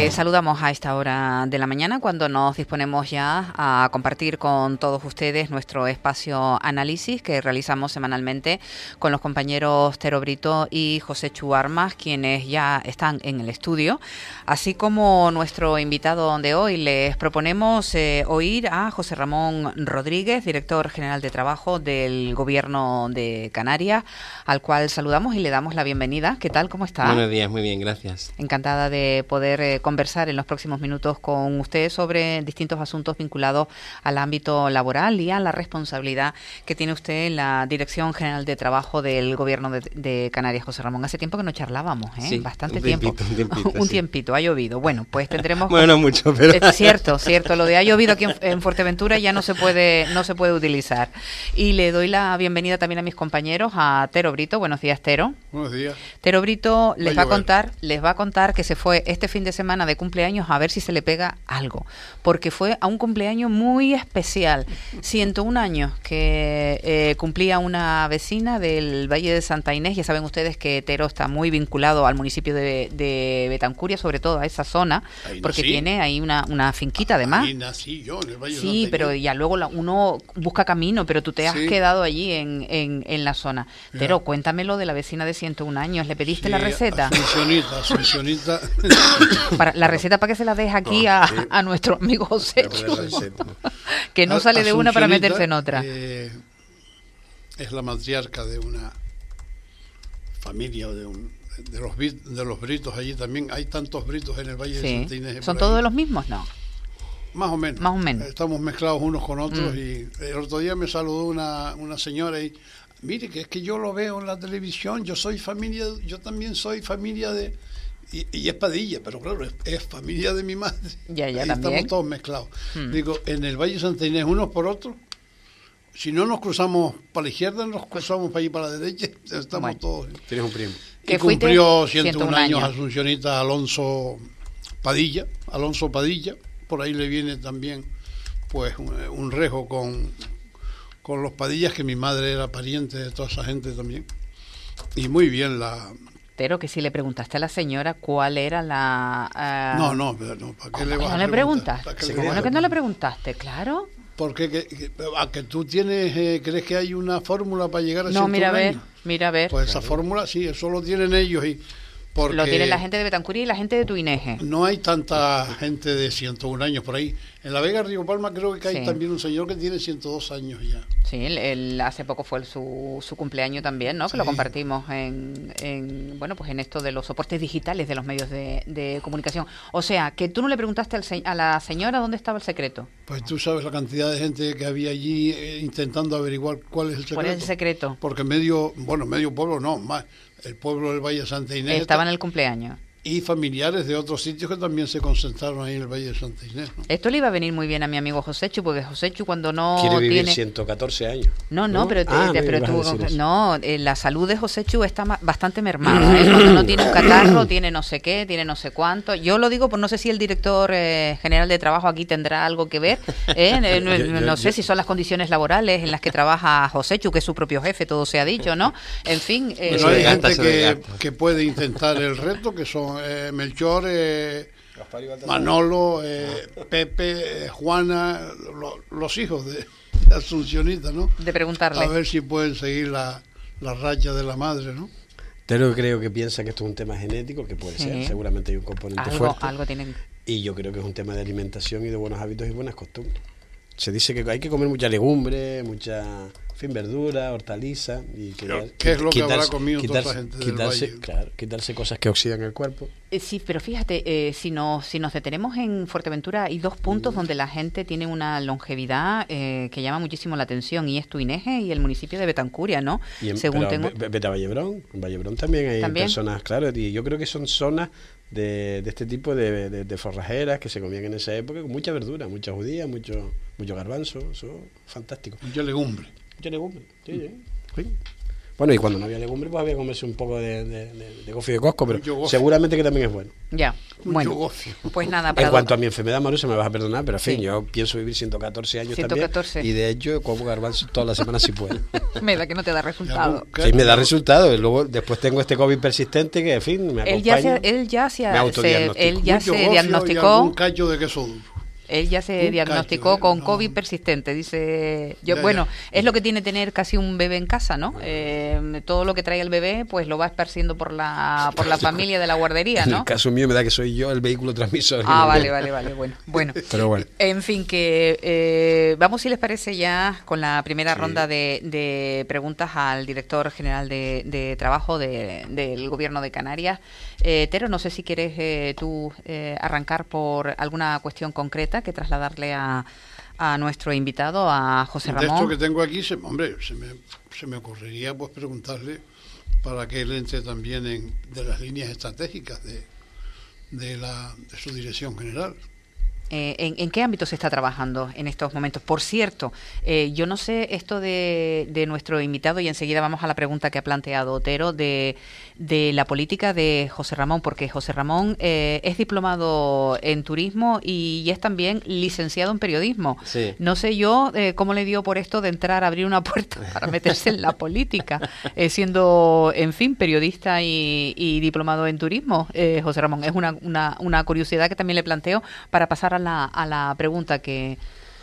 Les saludamos a esta hora de la mañana cuando nos disponemos ya a compartir con todos ustedes nuestro espacio análisis que realizamos semanalmente con los compañeros Tero Brito y José Chu Armas, quienes ya están en el estudio, así como nuestro invitado de hoy. Les proponemos oír a José Ramón Rodríguez, director general de Trabajo del Gobierno de Canarias, al cual saludamos y le damos la bienvenida. ¿Qué tal? ¿Cómo está? Buenos días, muy bien, gracias. Encantada de poder conversar en los próximos minutos con usted sobre distintos asuntos vinculados al ámbito laboral y a la responsabilidad que tiene usted en la Dirección General de Trabajo del Gobierno de Canarias. José Ramón, hace tiempo que no charlábamos, ¿eh? Sí, Bastante un tiempo. tiempito, Un sí. tiempito, ha llovido. Bueno, pues tendremos... Bueno, mucho, pero... Cierto, lo de ha llovido aquí en Fuerteventura ya no se puede utilizar. Y le doy la bienvenida también a mis compañeros, a Tero Brito. Buenos días, Tero. Buenos días. Tero Brito les va a contar que se fue este fin de semana de cumpleaños a ver si se le pega algo, porque fue a un cumpleaños muy especial, 101 años que cumplía una vecina del Valle de Santa Inés. Ya saben ustedes que Tero está muy vinculado al municipio de Betancuria, sobre todo a esa zona, porque tiene ahí una finquita además. Ahí nací yo, en el Valle de Sí, Santa Inés. pero ya luego uno busca camino, pero tú te has quedado allí en la zona. Tero, cuéntamelo de la vecina de 101 años. ¿Le pediste la receta? Asuncionita. La receta para que se la deje aquí a nuestro amigo José Chu, que no sale de una para meterse en otra. Es la matriarca de una familia, de los britos allí también. Hay tantos britos en el Valle de Santa Inés. ¿Son todos los mismos? No. Más o menos. Más o menos. Estamos mezclados unos con otros y el otro día me saludó una señora y mire, que es que yo lo veo en la televisión, yo también soy familia de... Y es Padilla, pero claro, es familia de mi madre. Ya, ahí también. estamos todos mezclados. Digo, en el Valle de Santa Inés, unos por otros, si no nos cruzamos para la izquierda, nos cruzamos para allí para la derecha, estamos todos. Tienes un primo. Y cumplió 101 años Asuncionita Alonso Padilla, por ahí le viene también pues un rejo con los Padillas, que mi madre era pariente de toda esa gente también. Y muy bien Pero que si le preguntaste a la señora cuál era la... No, ¿para qué le vas no a le preguntar? preguntaste? ¿Cómo que no le preguntaste? Claro. Porque a que tú crees que hay una fórmula para llegar a 101 años. Mira a ver. Pues esa fórmula sí, eso lo tienen ellos porque lo tiene la gente de Betancuria y la gente de Tuineje. No hay tanta gente de 101 años por ahí. En La Vega, Río Palma, creo que hay también un señor que tiene 102 años ya. Sí, él hace poco fue su cumpleaños también, ¿no? Que lo compartimos en esto de los soportes digitales de los medios de comunicación. O sea, que tú no le preguntaste a la señora dónde estaba el secreto. Pues tú sabes la cantidad de gente que había allí intentando averiguar cuál es el secreto. ¿Cuál es el secreto? Porque medio pueblo no, más el pueblo del Valle de Santa Inés estaba en el cumpleaños. Y familiares de otros sitios que también se concentraron ahí en el Valle de Santa Inés, ¿no? Esto le iba a venir muy bien a mi amigo José Chu, porque José Chu cuando no quiere vivir tiene... 114 años. No, pero la salud de José Chu está bastante mermada, ¿eh? Cuando no tiene un catarro, tiene no sé qué, tiene no sé cuánto. Yo lo digo, pues no sé si el director general de trabajo aquí tendrá algo que ver, no sé si son las condiciones laborales en las que trabaja José Chu, que es su propio jefe, todo se ha dicho, ¿no? En fin... Pero hay gente que puede intentar el reto, que son Melchor, Manolo, Pepe, Juana, los hijos de Asuncionita, ¿no? De preguntarle. A ver si pueden seguir la racha de la madre, ¿no? Pero creo que piensa que esto es un tema genético, que puede ser, seguramente hay un componente fuerte. Algo tienen. Y yo creo que es un tema de alimentación y de buenos hábitos y buenas costumbres. Se dice que hay que comer mucha legumbre, verdura, hortaliza y ¿qué es lo que habrá comido toda la gente del Valle? Claro, quitarse cosas que oxidan el cuerpo. Sí, pero fíjate, si nos detenemos en Fuerteventura, hay dos puntos donde la gente tiene una longevidad que llama muchísimo la atención, y es Tuineje y el municipio de Betancuria, ¿no? Vete a Vallebrón. En Vallebrón también hay personas, claro, y yo creo que son zonas de este tipo de forrajeras que se comían en esa época, con mucha verdura, mucha judía, mucho garbanzo, eso fantástico. Mucha legumbre. Sí. Bueno, y cuando no había legumbre, pues había que comerse un poco de gofio de cosco, pero seguramente que también es bueno. Ya, bueno, pues nada. En cuanto a mi enfermedad, Marusa, me vas a perdonar, pero en fin, yo pienso vivir 114 años 114. También, y de hecho como garbanzo todas las semanas si puedo. Me da que no te da resultado. Sí, me da resultado, y luego después tengo este COVID persistente que, en fin, me acompaña. Él ya se diagnosticó. Un cacho de queso duro. Él ya se diagnosticó con COVID persistente, dice. Es lo que tiene tener casi un bebé en casa, ¿no? Todo lo que trae el bebé, pues lo va esparciendo por la familia de la guardería, ¿no? En el caso mío me da que soy yo el vehículo transmisor. Vale, bueno. Pero bueno. En fin, que vamos, si les parece, ya con la primera ronda de preguntas al director general de Trabajo del Gobierno de Canarias. Tero, no sé si quieres tú arrancar por alguna cuestión concreta que trasladarle a nuestro invitado, a José Ramón. De esto que tengo aquí, se me ocurriría pues preguntarle para que él entre también de las líneas estratégicas de su dirección general. ¿En qué ámbito se está trabajando en estos momentos? Por cierto, yo no sé esto de nuestro invitado, y enseguida vamos a la pregunta que ha planteado Otero de la política de José Ramón, porque José Ramón es diplomado en turismo y es también licenciado en periodismo. Sí. No sé yo cómo le dio por esto de entrar a abrir una puerta para meterse en la política, siendo, en fin, periodista y diplomado en turismo. José Ramón, es una curiosidad que también le planteo para pasar a la pregunta que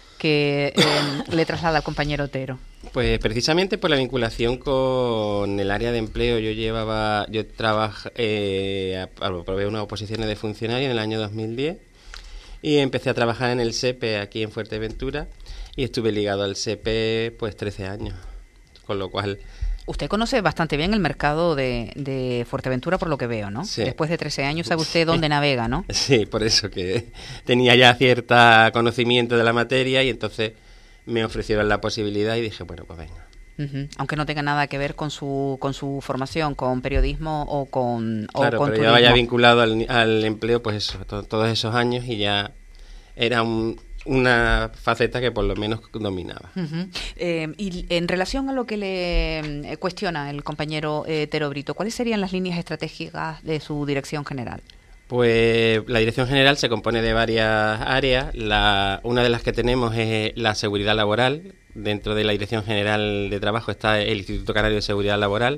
le traslada al compañero Otero. Pues precisamente por la vinculación con el área de empleo. Yo trabajé, aprobé unas oposiciones de funcionario en el año 2010 y empecé a trabajar en el SEPE aquí en Fuerteventura y estuve ligado al SEPE pues 13 años, con lo cual... Usted conoce bastante bien el mercado de Fuerteventura, por lo que veo, ¿no? Sí. Después de 13 años sabe usted dónde navega, ¿no? Sí, por eso que tenía ya cierto conocimiento de la materia y entonces me ofrecieron la posibilidad y dije, bueno, pues venga. Uh-huh. Aunque no tenga nada que ver con su formación, con periodismo o con claro, con pero turismo. ya vaya vinculado al empleo, pues eso, todos esos años y ya era una faceta que por lo menos dominaba. Uh-huh. Y en relación a lo que le cuestiona el compañero Tero Brito, ¿cuáles serían las líneas estratégicas de su dirección general? Pues la dirección general se compone de varias áreas. Una de las que tenemos es la seguridad laboral. Dentro de la Dirección General de Trabajo está el Instituto Canario de Seguridad Laboral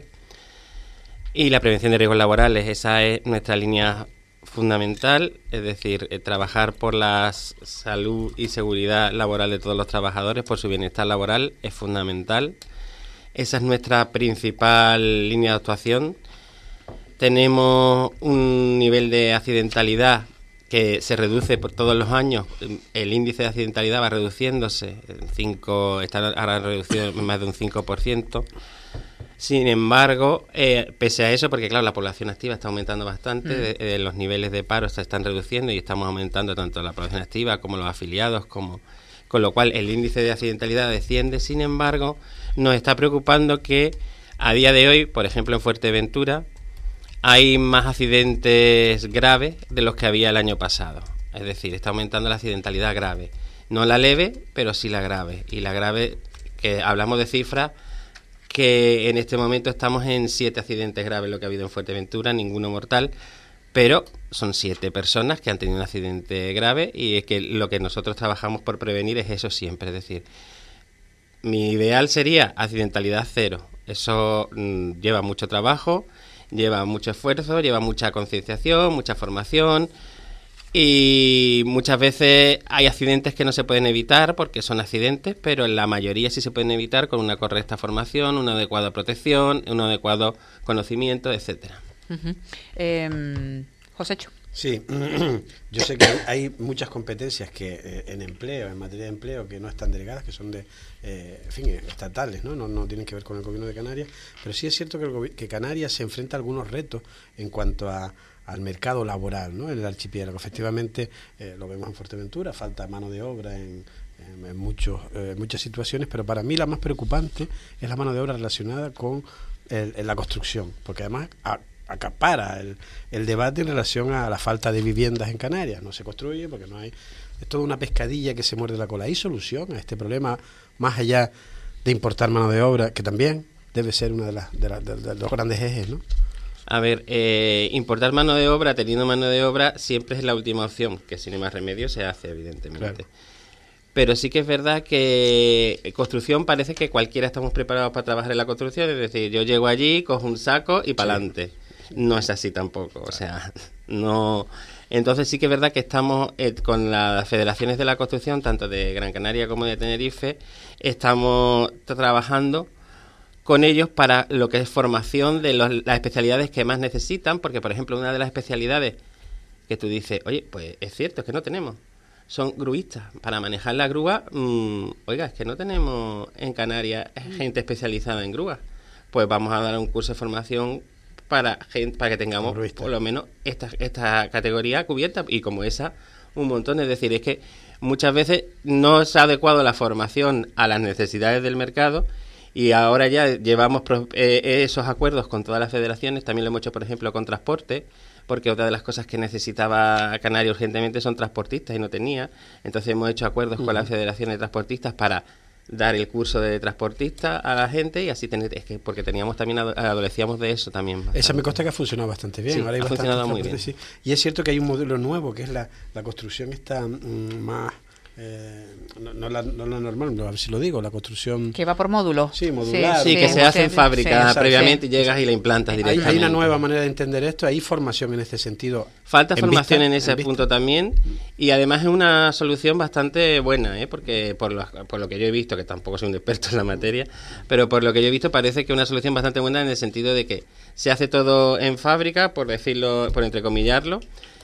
y la prevención de riesgos laborales. Esa es nuestra línea fundamental, es decir, trabajar por la salud y seguridad laboral de todos los trabajadores, por su bienestar laboral, es fundamental. Esa es nuestra principal línea de actuación. Tenemos un nivel de accidentalidad que se reduce por todos los años. El índice de accidentalidad va reduciéndose, está ahora reducido en más de un 5%. Sin embargo, pese a eso, porque claro, la población activa está aumentando bastante, los niveles de paro se están reduciendo y estamos aumentando tanto la población activa como los afiliados, con lo cual el índice de accidentalidad desciende. Sin embargo, nos está preocupando que a día de hoy, por ejemplo en Fuerteventura, hay más accidentes graves de los que había el año pasado. Es decir, está aumentando la accidentalidad grave. No la leve, pero sí la grave. Y la grave, que hablamos de cifras, que en este momento estamos en 7 accidentes graves lo que ha habido en Fuerteventura, ninguno mortal, pero son 7 personas que han tenido un accidente grave y es que lo que nosotros trabajamos por prevenir es eso siempre. Es decir, mi ideal sería accidentalidad cero. Eso lleva mucho trabajo, lleva mucho esfuerzo, lleva mucha concienciación, mucha formación y muchas veces hay accidentes que no se pueden evitar porque son accidentes, pero en la mayoría sí se pueden evitar con una correcta formación, una adecuada protección, un adecuado conocimiento, etcétera. Uh-huh. Josécho. Sí, yo sé que hay muchas competencias que en empleo, en materia de empleo, que no están delegadas, que son estatales, no tienen que ver con el gobierno de Canarias, pero sí es cierto que Canarias se enfrenta a algunos retos en cuanto al mercado laboral, ¿no? En el archipiélago. Efectivamente, lo vemos en Fuerteventura, falta mano de obra en muchas situaciones, pero para mí la más preocupante es la mano de obra relacionada con la construcción, porque además acapara el debate en relación a la falta de viviendas en Canarias. No se construye porque no hay... Es toda una pescadilla que se muerde la cola. ¿Hay solución a este problema más allá de importar mano de obra, que también, debe ser uno de los grandes ejes, ¿no? A ver, importar mano de obra, teniendo mano de obra, siempre es la última opción, que sin más remedio se hace, evidentemente. Claro. Pero sí que es verdad que construcción parece que cualquiera estamos preparados para trabajar en la construcción, es decir, yo llego allí, cojo un saco y para adelante. No es así tampoco, o sea, no. Entonces sí que es verdad que estamos con las federaciones de la construcción, tanto de Gran Canaria como de Tenerife, estamos trabajando con ellos para lo que es formación de las especialidades que más necesitan, porque por ejemplo una de las especialidades que tú dices, oye, pues es cierto, es que no tenemos, son gruistas. Para manejar la grúa, oiga, es que no tenemos en Canarias gente especializada en grúas. Pues vamos a dar un curso de formación para que tengamos por lo menos esta categoría cubierta, y como esa, un montón. Es decir, es que muchas veces no se ha adecuado la formación a las necesidades del mercado, y ahora ya llevamos esos acuerdos con todas las federaciones. También lo hemos hecho, por ejemplo, con transporte, porque otra de las cosas que necesitaba Canarias urgentemente son transportistas y no tenía. Entonces hemos hecho acuerdos con las federaciones de transportistas para dar el curso de transportista a la gente, y así porque teníamos también, adolecíamos de eso también bastante. Esa me consta que ha funcionado bastante bien. Sí, ahora hay ha funcionado muy bien. Sí. Y es cierto que hay un modelo nuevo, que es la construcción esta más... no la normal, a ver si lo digo, la construcción... Que va por módulos. Sí, modular. Sí, que se hace en fábrica previamente, y llegas y la implantas directamente. Hay una nueva manera de entender esto, hay formación en este sentido. Falta formación en ese punto también, y además es una solución bastante buena, porque por lo que yo he visto, que tampoco soy un experto en la materia, pero por lo que yo he visto parece que es una solución bastante buena en el sentido de que se hace todo en fábrica, por decirlo, por entrecomillarlo.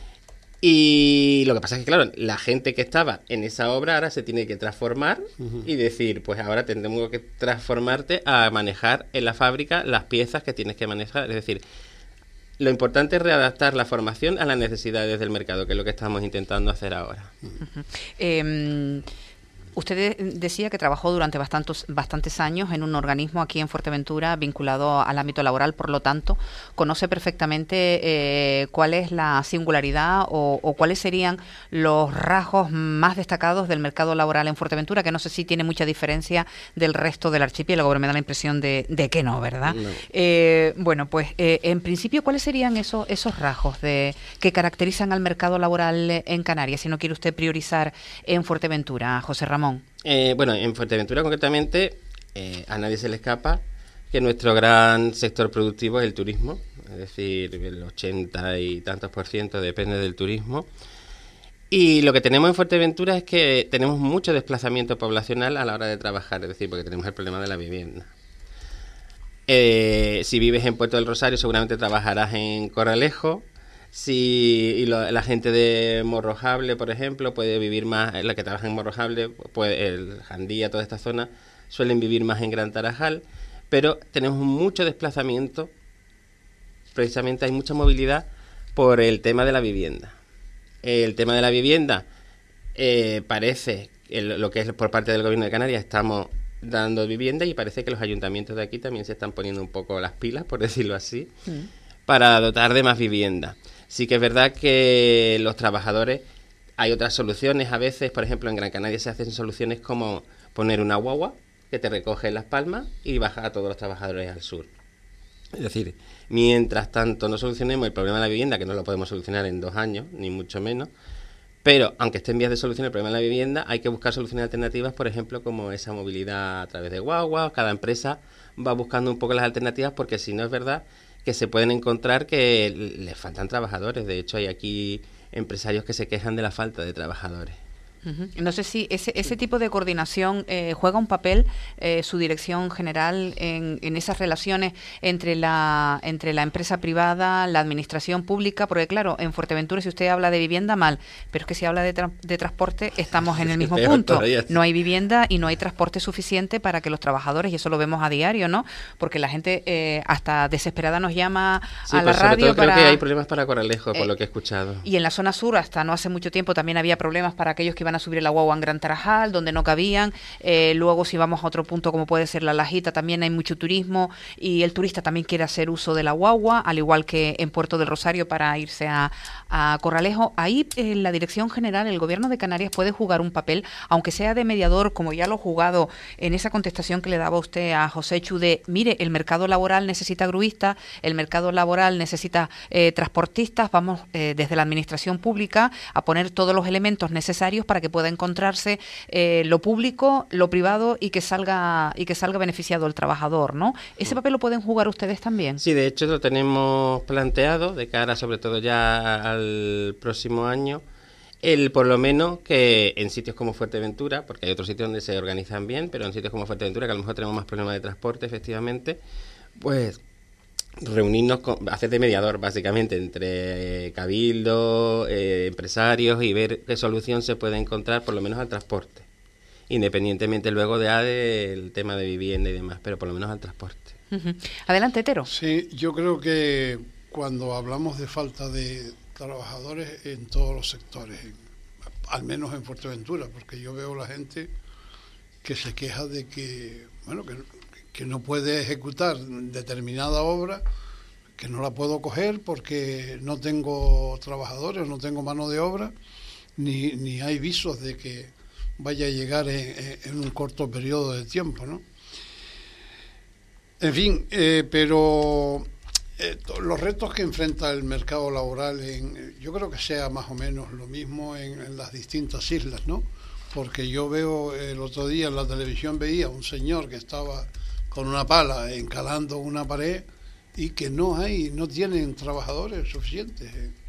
Y lo que pasa es que, claro, la gente que estaba en esa obra ahora se tiene que transformar y decir, pues ahora tendremos que transformarte a manejar en la fábrica las piezas que tienes que manejar. Es decir, lo importante es readaptar la formación a las necesidades del mercado, que es lo que estamos intentando hacer ahora. Usted decía que trabajó durante bastantes años en un organismo aquí en Fuerteventura vinculado al ámbito laboral, por lo tanto, conoce perfectamente cuál es la singularidad o cuáles serían los rasgos más destacados del mercado laboral en Fuerteventura, que no sé si tiene mucha diferencia del resto del archipiélago, pero me da la impresión de que no, ¿verdad? No. Bueno, pues en principio, ¿cuáles serían esos rasgos que caracterizan al mercado laboral en Canarias, si no quiere usted priorizar en Fuerteventura, José Ramón? Bueno, en Fuerteventura concretamente, a nadie se le escapa que nuestro gran sector productivo es el turismo, es decir, el 80 y tantos % depende del turismo. Y lo que tenemos en Fuerteventura es que tenemos mucho desplazamiento poblacional a la hora de trabajar, es decir, porque tenemos el problema de la vivienda. Si vives en Puerto del Rosario, seguramente trabajarás en Corralejo. La gente de Morrojable, por ejemplo, puede vivir más, la que trabaja en Morrojable, el Jandía, toda esta zona, suelen vivir más en Gran Tarajal, pero tenemos mucho desplazamiento, precisamente hay mucha movilidad por el tema de la vivienda. El tema de la vivienda parece, lo que es por parte del Gobierno de Canarias, estamos dando vivienda, y parece que los ayuntamientos de aquí también se están poniendo un poco las pilas, por decirlo así, para dotar de más vivienda. Sí que es verdad que los trabajadores, hay otras soluciones a veces, por ejemplo en Gran Canaria se hacen soluciones como poner una guagua que te recoge en Las Palmas y baja a todos los trabajadores al sur. Es decir, mientras tanto no solucionemos el problema de la vivienda, que no lo podemos solucionar en 2 años, ni mucho menos, pero aunque esté en vías de solución el problema de la vivienda, hay que buscar soluciones alternativas, por ejemplo, como esa movilidad a través de guaguas. Cada empresa va buscando un poco las alternativas, porque si no es verdad que se pueden encontrar que les faltan trabajadores. De hecho, hay aquí empresarios que se quejan de la falta de trabajadores. No sé si ese tipo de coordinación juega un papel, su dirección general, en esas relaciones entre la empresa privada, la administración pública, porque claro, en Fuerteventura si usted habla de vivienda, mal, pero es que si habla de transporte estamos en el mismo punto. No hay vivienda y no hay transporte suficiente para que los trabajadores, y eso lo vemos a diario, ¿no? Porque la gente hasta desesperada nos llama a la radio. Sobre todo creo que hay problemas para Corralejo, por lo que he escuchado. Y en la zona sur, hasta no hace mucho tiempo, también había problemas para aquellos que iban iban a subir la guagua en Gran Tarajal, donde no cabían. Luego, si vamos a otro punto como puede ser La Lajita, también hay mucho turismo y el turista también quiere hacer uso de la guagua, al igual que en Puerto del Rosario para irse a Corralejo. Ahí la Dirección General, el Gobierno de Canarias puede jugar un papel, aunque sea de mediador, como ya lo ha jugado en esa contestación que le daba usted a José Chu de, mire, el mercado laboral necesita gruistas, el mercado laboral necesita transportistas, vamos desde la administración pública a poner todos los elementos necesarios para que pueda encontrarse lo público, lo privado y que salga beneficiado el trabajador, ¿no? ¿Ese papel lo pueden jugar ustedes también? Sí, de hecho lo tenemos planteado de cara sobre todo ya al próximo año, por lo menos que en sitios como Fuerteventura, porque hay otros sitios donde se organizan bien, pero en sitios como Fuerteventura, que a lo mejor tenemos más problemas de transporte, efectivamente, pues reunirnos, hacer de mediador básicamente entre cabildo, empresarios y ver qué solución se puede encontrar por lo menos al transporte, independientemente luego del tema de vivienda y demás, pero por lo menos al transporte. Uh-huh. Adelante, Tero. Sí, yo creo que cuando hablamos de falta de trabajadores en todos los sectores, al menos en Fuerteventura, porque yo veo la gente que se queja de que, bueno, que no puede ejecutar determinada obra, que no la puedo coger porque no tengo trabajadores, no tengo mano de obra, ni hay visos de que vaya a llegar en un corto periodo de tiempo, ¿no? En fin, pero los retos que enfrenta el mercado laboral, yo creo que sea más o menos lo mismo en las distintas islas, ¿no? Porque yo veo, el otro día en la televisión veía un señor que estaba con una pala encalando una pared y que no tienen trabajadores suficientes.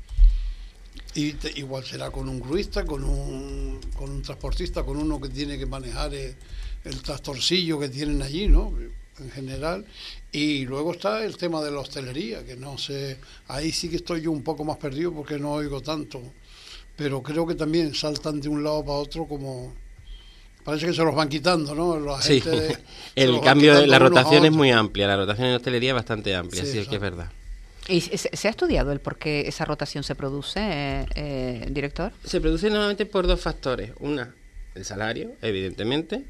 Y igual será con un gruista, con un transportista, con uno que tiene que manejar el tractorcillo que tienen allí, ¿no? En general. Y luego está el tema de la hostelería, que no sé, ahí sí que estoy yo un poco más perdido porque no oigo tanto, pero creo que también saltan de un lado para otro, como parece que se los van quitando, ¿no? Sí, el cambio de la rotación es muy amplia, la rotación en hostelería es bastante amplia, sí, es que es verdad. ¿Y se ha estudiado el por qué esa rotación se produce, director? Se produce normalmente por dos factores. Una, el salario, evidentemente.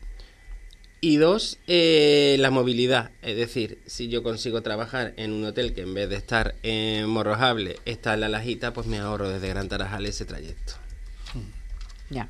Y dos, la movilidad. Es decir, si yo consigo trabajar en un hotel que en vez de estar en Morrojable está en La Lajita, pues me ahorro desde Gran Tarajal ese trayecto. Ya.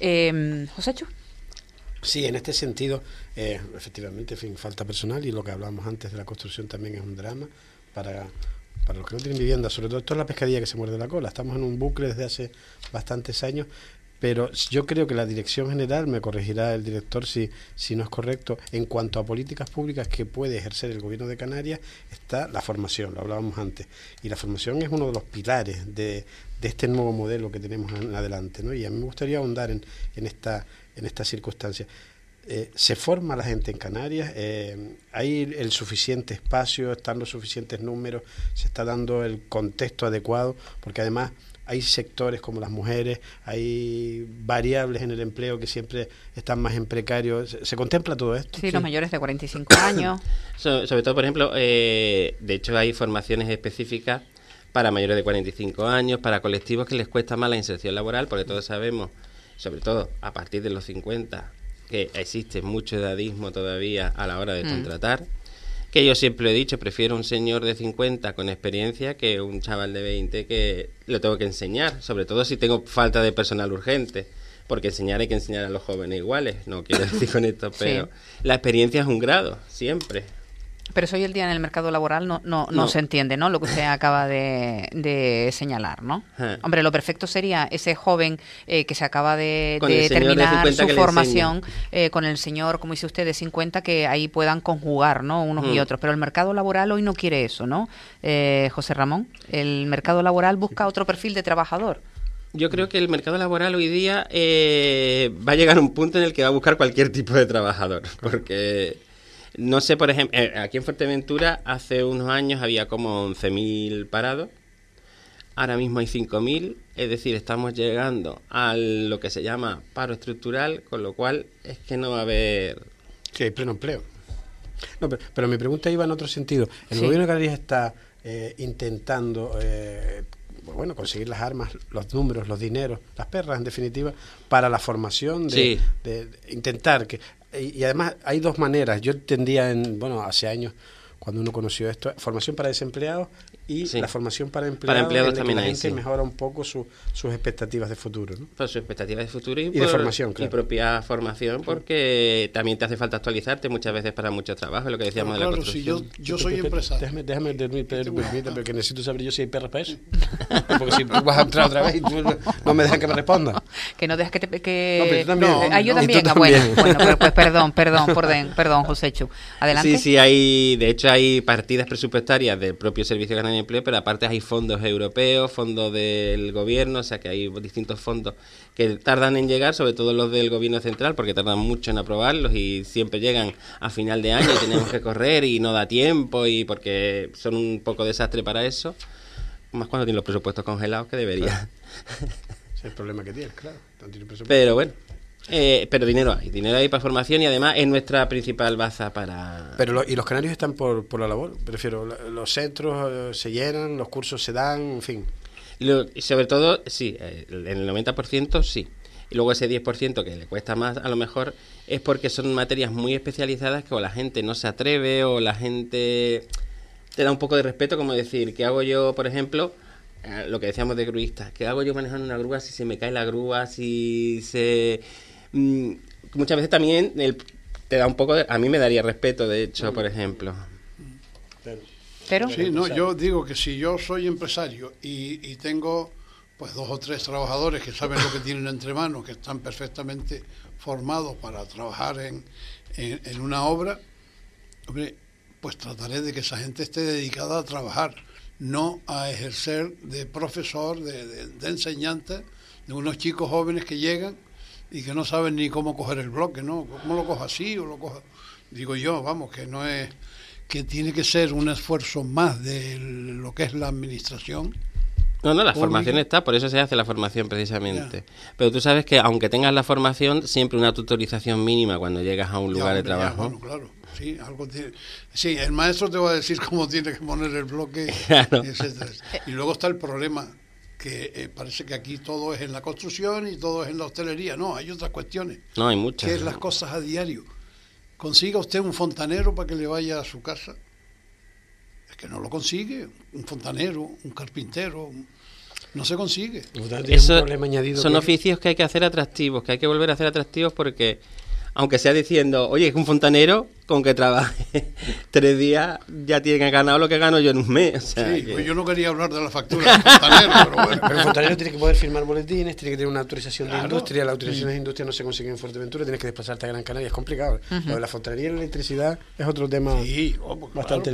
¿José Chu? Sí, en este sentido, efectivamente, en fin, falta personal, y lo que hablábamos antes de la construcción también es un drama para los que no tienen vivienda. Sobre todo, esto es la pescadilla que se muerde la cola. Estamos en un bucle desde hace bastantes años, pero yo creo que la Dirección General, me corregirá el director si no es correcto, en cuanto a políticas públicas que puede ejercer el Gobierno de Canarias, está la formación, lo hablábamos antes, y la formación es uno de los pilares de este nuevo modelo que tenemos en adelante, ¿no? Y a mí me gustaría ahondar en esta circunstancia. Se forma la gente en Canarias, hay el suficiente espacio, están los suficientes números, se está dando el contexto adecuado, porque además hay sectores como las mujeres, hay variables en el empleo que siempre están más en precario. ¿Se contempla todo esto? Sí, los mayores de 45 años. Sobre todo, por ejemplo, de hecho hay formaciones específicas para mayores de 45 años, para colectivos que les cuesta más la inserción laboral, porque todos sabemos, sobre todo a partir de los 50, que existe mucho edadismo todavía a la hora de contratar. Que yo siempre he dicho, prefiero un señor de 50 con experiencia que un chaval de 20 que lo tengo que enseñar, sobre todo si tengo falta de personal urgente, porque hay que enseñar a los jóvenes iguales, no quiero decir con esto, pero sí. La experiencia es un grado, siempre. Pero eso hoy el día en el mercado laboral no se entiende, ¿no? Lo que usted acaba de señalar, ¿no? Hombre, lo perfecto sería ese joven que se acaba de terminar su formación con el señor, como dice usted, de 50, que ahí puedan conjugar, ¿no? Unos y otros. Pero el mercado laboral hoy no quiere eso, ¿no? José Ramón, el mercado laboral busca otro perfil de trabajador. Yo creo que el mercado laboral hoy día va a llegar a un punto en el que va a buscar cualquier tipo de trabajador, porque... No sé, por ejemplo, aquí en Fuerteventura hace unos años había como 11.000 parados, ahora mismo hay 5.000, es decir, estamos llegando a lo que se llama paro estructural, con lo cual es que no va a haber... Sí, hay pleno empleo. No, pero mi pregunta iba en otro sentido. El gobierno de Canarias está intentando, bueno, conseguir las armas, los números, los dineros, las perras en definitiva, para la formación de intentar que... Y además hay dos maneras, yo entendía hace años, cuando uno conoció esto, formación para desempleados y la formación para empleados. Para empleados también la hay, gente mejora un poco sus expectativas de futuro, ¿no? Pues sus expectativas de futuro y de formación, claro. Y propia formación, porque también te hace falta actualizarte muchas veces para muchos trabajos, lo que decíamos de la construcción. Si yo soy empresario. Déjame porque necesito saber yo si hay perras para eso. Porque si tú vas a entrar otra vez y tú no me dejas que me responda. Que no dejas que... No, pero tú también. Yo también. Bueno, pero pues perdón, Joséchu. Adelante. Sí, de hecho hay partidas presupuestarias del propio Servicio Canario de Empleo, pero aparte hay fondos europeos, fondos del gobierno, o sea que hay distintos fondos que tardan en llegar, sobre todo los del gobierno central, porque tardan mucho en aprobarlos y siempre llegan a final de año y tenemos que correr y no da tiempo, y porque son un poco desastre para eso, más cuando tienen los presupuestos congelados, que debería. Ese es el problema que tienes, claro. Pero bueno. Pero dinero hay para formación, y además es nuestra principal baza para... Pero ¿y los canarios están por la labor? Prefiero, los centros se llenan, los cursos se dan, en fin. Y sobre todo, sí, en el 90% sí. Y luego ese 10% que le cuesta más, a lo mejor, es porque son materias muy especializadas que o la gente no se atreve, o la gente te da un poco de respeto, como decir, ¿qué hago yo, por ejemplo? Lo que decíamos de gruistas, ¿qué hago yo manejando una grúa si se me cae la grúa, si se... muchas veces también te da un poco a mí me daría respeto, de hecho, por ejemplo. Pero sí, no, yo digo que si yo soy empresario y tengo pues 2 o 3 trabajadores que saben lo que tienen entre manos, que están perfectamente formados para trabajar en una obra, hombre, pues trataré de que esa gente esté dedicada a trabajar, no a ejercer de profesor, de enseñante de unos chicos jóvenes que llegan y que no saben ni cómo coger el bloque, ¿no? ¿Cómo lo cojo así o lo cojo? Digo yo, vamos, que no es... que tiene que ser un esfuerzo más de lo que es la administración. No, la formación está, por eso se hace la formación precisamente. Pero tú sabes que aunque tengas la formación, siempre una tutorización mínima cuando llegas a un lugar de trabajo. Bueno, claro, sí, algo tiene. Sí, el maestro te va a decir cómo tiene que poner el bloque, claro. Etcétera. Y luego está el problema, que parece que aquí todo es en la construcción y todo es en la hostelería. No, hay otras cuestiones. No, hay muchas. Que es las cosas a diario. Consiga usted un fontanero para que le vaya a su casa. Es que no lo consigue. Un fontanero, un carpintero, no se consigue. Eso son oficios que hay que hacer atractivos, que hay que volver a hacer atractivos, porque aunque sea diciendo, oye, es un fontanero, con que trabaje 3 días ya tiene ganado lo que gano yo en un mes. O sea, sí, pues yo no quería hablar de la factura del fontanero, pero bueno. Pero el fontanero tiene que poder firmar boletines, tiene que tener una autorización de industria. La autorización de industria no se consigue en Fuerteventura, tienes que desplazarte a Gran Canaria, es complicado. Lo de la fontanería y la electricidad es otro tema bastante...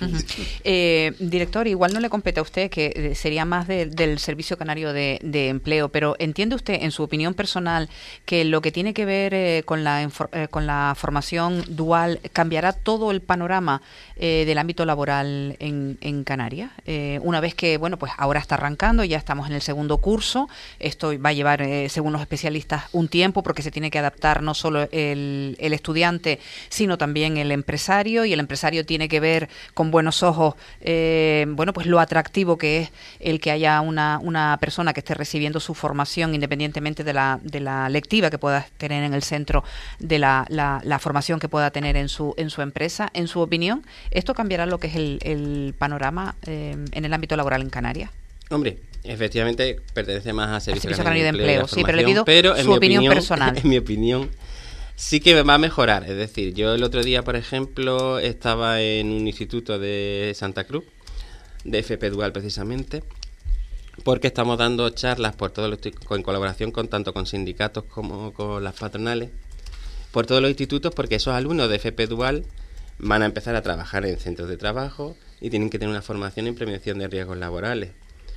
Director, igual no le compete a usted, que sería más del Servicio Canario de Empleo, pero ¿entiende usted, en su opinión personal, que lo que tiene que ver con la formación dual cambiará todo el panorama del ámbito laboral en Canarias? Una vez que, bueno, pues ahora está arrancando, ya estamos en el segundo curso, esto va a llevar, según los especialistas, un tiempo, porque se tiene que adaptar no solo el estudiante, sino también el empresario, y el empresario tiene que ver con buenos ojos, bueno, pues lo atractivo que es el que haya una persona que esté recibiendo su formación, independientemente de la lectiva que pueda tener en el centro, de la formación que pueda tener en su empresa. En su opinión, ¿esto cambiará lo que es el panorama en el ámbito laboral en Canarias? Hombre, efectivamente pertenece más a Servicio Canario de Empleo, sí, pero le pido su opinión personal. En mi opinión, sí que va a mejorar. Es decir, yo el otro día, por ejemplo, estaba en un instituto de Santa Cruz, de FP Dual precisamente, porque estamos dando charlas por todo en colaboración tanto con sindicatos como con las patronales, por todos los institutos, porque esos alumnos de FP Dual van a empezar a trabajar en centros de trabajo y tienen que tener una formación en prevención de riesgos laborales.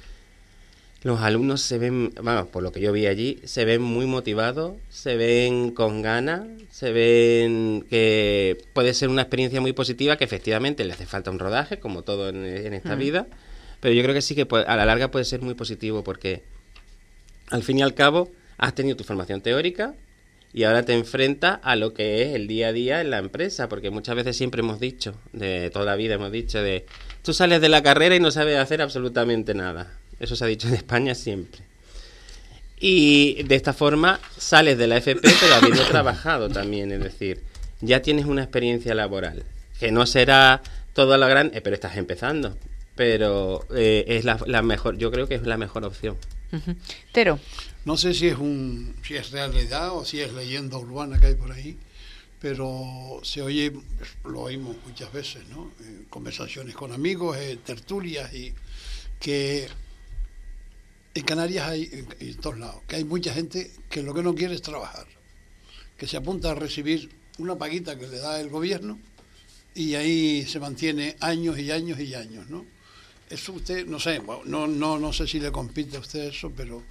Los alumnos se ven, vamos, por lo que yo vi allí, se ven muy motivados, se ven con ganas, se ven que puede ser una experiencia muy positiva, que efectivamente le hace falta un rodaje, como todo en esta vida, pero yo creo que sí que a la larga puede ser muy positivo, porque al fin y al cabo has tenido tu formación teórica y ahora te enfrentas a lo que es el día a día en la empresa, porque muchas veces siempre hemos dicho, de toda la vida hemos dicho, tú sales de la carrera y no sabes hacer absolutamente nada. Eso se ha dicho en España siempre. Y de esta forma sales de la FP, pero habiendo trabajado también, es decir, ya tienes una experiencia laboral, que no será toda la gran, pero estás empezando, pero es la mejor, yo creo que es la mejor opción. Uh-huh. Tero. No sé si es realidad o si es leyenda urbana que hay por ahí, pero se oye, lo oímos muchas veces, ¿no? Conversaciones con amigos, tertulias, y que en Canarias hay, en todos lados, que hay mucha gente que lo que no quiere es trabajar, que se apunta a recibir una paguita que le da el gobierno y ahí se mantiene años y años y años, ¿no? Eso usted, no sé, bueno, no sé si le compite a usted eso, pero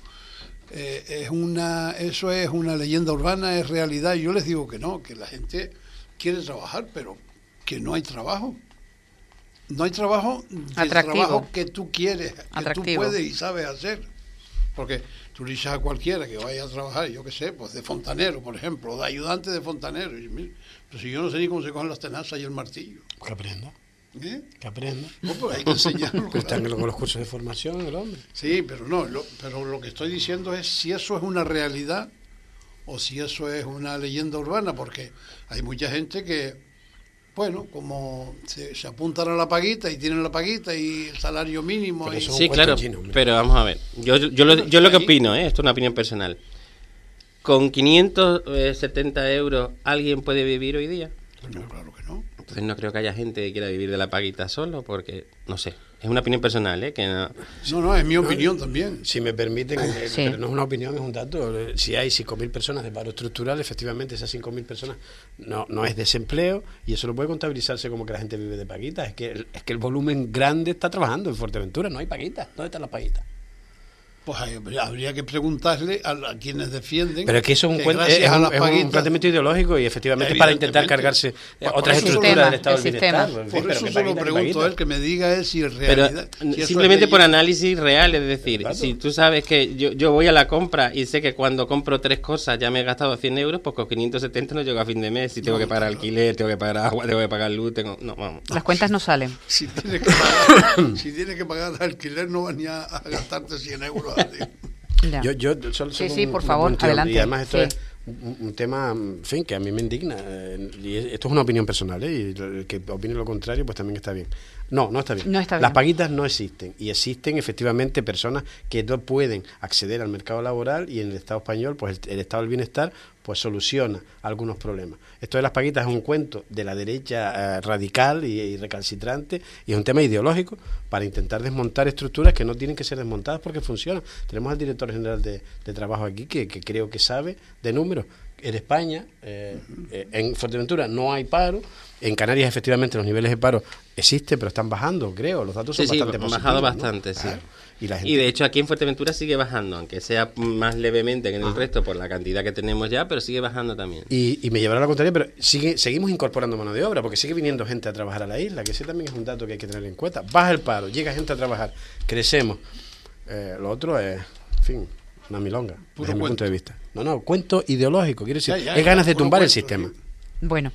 eso es una leyenda urbana, es realidad. Yo les digo que no, que la gente quiere trabajar, pero que no hay trabajo. No hay trabajo del trabajo que tú quieres, que tú puedes y sabes hacer. Porque tú le dices a cualquiera que vaya a trabajar, yo qué sé, pues de fontanero, por ejemplo, de ayudante de fontanero. Y, mira, pues si yo no sé ni cómo se cogen las tenazas y el martillo. Que aprenda. Que aprenda. No, pues hay que enseñarlo. Están con los cursos de formación el hombre. Sí, pero no, pero lo que estoy diciendo es si eso es una realidad o si eso es una leyenda urbana, porque hay mucha gente que, bueno, como se apuntan a la paguita y tienen la paguita y el salario mínimo. Y... Sí, claro, pero vamos a ver. Yo lo que opino, esto es una opinión personal. ¿Con 570 euros alguien puede vivir hoy día? No, claro que no. Entonces no creo que haya gente que quiera vivir de la paguita solo, porque, no sé, es una opinión personal, que no... No, es mi opinión también. Si me permiten, pero no es una opinión, es un dato. Si hay 5.000 personas de paro estructural, efectivamente esas 5.000 personas no es desempleo, y eso no puede contabilizarse como que la gente vive de paguitas. Es que el volumen grande está trabajando en Fuerteventura, no hay paguitas. ¿Dónde están las paguitas? Pues habría que preguntarle a quienes defienden. Pero es que eso es un planteamiento ideológico y efectivamente para intentar cargarse otras estructuras del estado del bienestar. Por eso solo pregunto a él que me diga si es realidad. Pero simplemente por análisis real, es decir, si tú sabes que yo voy a la compra y sé que cuando compro 3 cosas ya me he gastado 100 euros, pues con 570 no llego a fin de mes. Si tengo que pagar alquiler, tengo que pagar agua, tengo que pagar luz, vamos. Las cuentas no salen. Si tienes que pagar alquiler no vas ni a gastarte 100 euros. Yo solo sí, por favor, adelante. Y además esto es un tema, en fin, que a mí me indigna. Y esto es una opinión personal, y el que opine lo contrario, pues también está bien. No está bien. Las paguitas no existen, y existen efectivamente personas que no pueden acceder al mercado laboral, y en el Estado español, pues el Estado del Bienestar pues soluciona algunos problemas. Esto de las paguitas es un cuento de la derecha radical y recalcitrante, y es un tema ideológico para intentar desmontar estructuras que no tienen que ser desmontadas porque funcionan. Tenemos al director general de trabajo aquí que creo que sabe de números. En España, en Fuerteventura no hay paro. En Canarias, efectivamente, los niveles de paro existen, pero están bajando, creo. Los datos son bastante positivos. Han bajado bastante, ¿no? Sí. Claro. Y de hecho aquí en Fuerteventura sigue bajando, aunque sea más levemente que en el resto por la cantidad que tenemos ya, pero sigue bajando también. Y me llevará a la contraria, pero seguimos incorporando mano de obra, porque sigue viniendo gente a trabajar a la isla, que ese también es un dato que hay que tener en cuenta. Baja el paro, llega gente a trabajar, crecemos. Lo otro es, en fin, una milonga, desde mi punto de vista. Cuento ideológico, quiero decir, es ganas de tumbar el sistema. Sí. Bueno,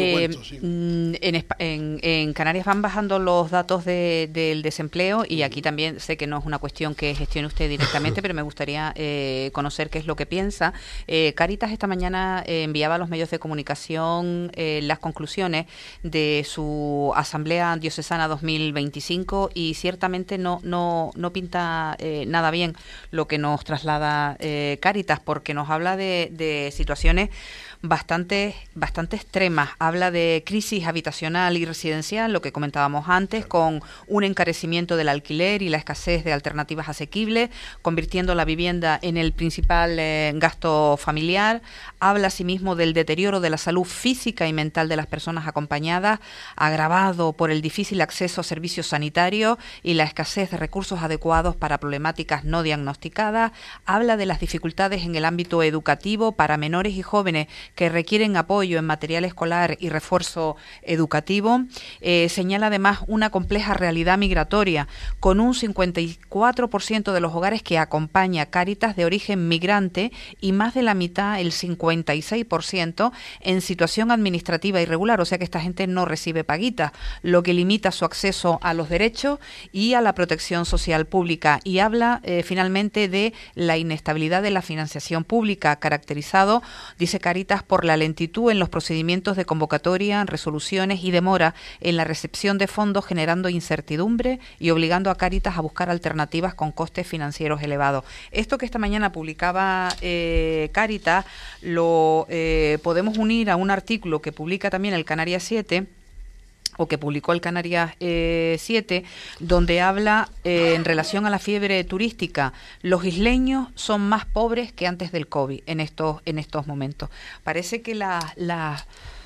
en Canarias van bajando los datos del desempleo, y aquí también sé que no es una cuestión que gestione usted directamente, pero me gustaría conocer qué es lo que piensa. Cáritas esta mañana enviaba a los medios de comunicación las conclusiones de su Asamblea Diocesana 2025, y ciertamente no pinta nada bien lo que nos traslada Cáritas, porque nos habla de situaciones bastante extremas. Habla de crisis habitacional y residencial, lo que comentábamos antes, con un encarecimiento del alquiler y la escasez de alternativas asequibles, convirtiendo la vivienda en el principal gasto familiar. Habla asimismo del deterioro de la salud física y mental de las personas acompañadas, agravado por el difícil acceso a servicios sanitarios y la escasez de recursos adecuados para problemáticas no diagnosticadas. Habla de las dificultades en el ámbito educativo para menores y jóvenes que requieren apoyo en material escolar y refuerzo educativo. Señala además una compleja realidad migratoria, con un 54% de los hogares que acompaña Cáritas de origen migrante y más de la mitad, el 56%, en situación administrativa irregular, o sea que esta gente no recibe paguitas, lo que limita su acceso a los derechos y a la protección social pública. Y habla finalmente de la inestabilidad de la financiación pública, caracterizado, dice Cáritas, por la lentitud en los procedimientos de convocatoria, resoluciones y demora en la recepción de fondos, generando incertidumbre y obligando a Cáritas a buscar alternativas con costes financieros elevados. Esto que esta mañana publicaba Cáritas lo podemos unir a un artículo que publica también el Canarias 7, o que publicó el Canarias 7, donde habla en relación a la fiebre turística. Los isleños son más pobres que antes del COVID en estos momentos. Parece que la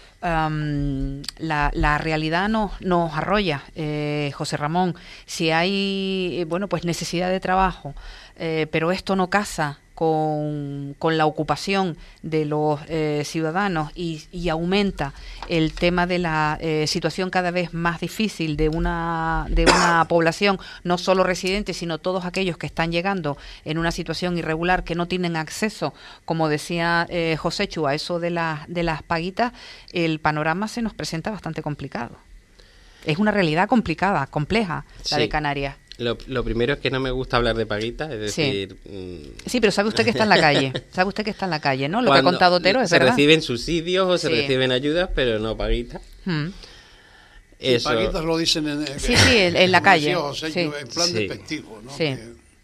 realidad nos arrolla, José Ramón. Si hay pues necesidad de trabajo, pero esto no casa con la ocupación de los ciudadanos y aumenta el tema de la situación cada vez más difícil de una población, no solo residente, sino todos aquellos que están llegando en una situación irregular, que no tienen acceso, como decía Joséchu, a eso de las paguitas. El panorama se nos presenta bastante complicado. Es una realidad complicada, compleja, la de Canarias. Lo primero es que no me gusta hablar de paguitas, es decir... Sí, pero sabe usted que está en la calle, ¿no? Lo que ha contado Otero es verdad. Se reciben subsidios o se reciben ayudas, pero no paguitas. Eso. Paguitas lo dicen en la calle. En plan despectivo, ¿no? Sí.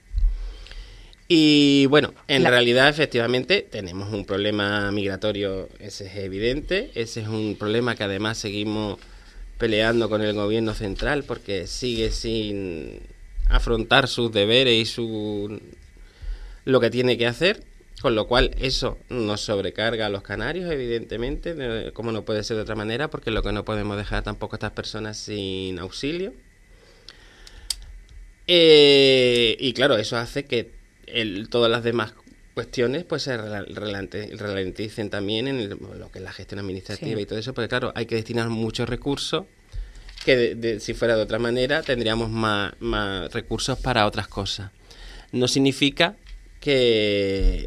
Y bueno, en realidad efectivamente tenemos un problema migratorio, ese es evidente, ese es un problema que además seguimos peleando con el gobierno central porque sigue sin afrontar sus deberes y lo que tiene que hacer, con lo cual eso nos sobrecarga a los canarios, evidentemente, como no puede ser de otra manera, porque lo que no podemos dejar tampoco a estas personas sin auxilio. Y claro, eso hace que todas las demás cuestiones pues se ralenticen también en lo que es la gestión administrativa y todo eso, porque claro, hay que destinar muchos recursos que si fuera de otra manera tendríamos más recursos para otras cosas. No significa que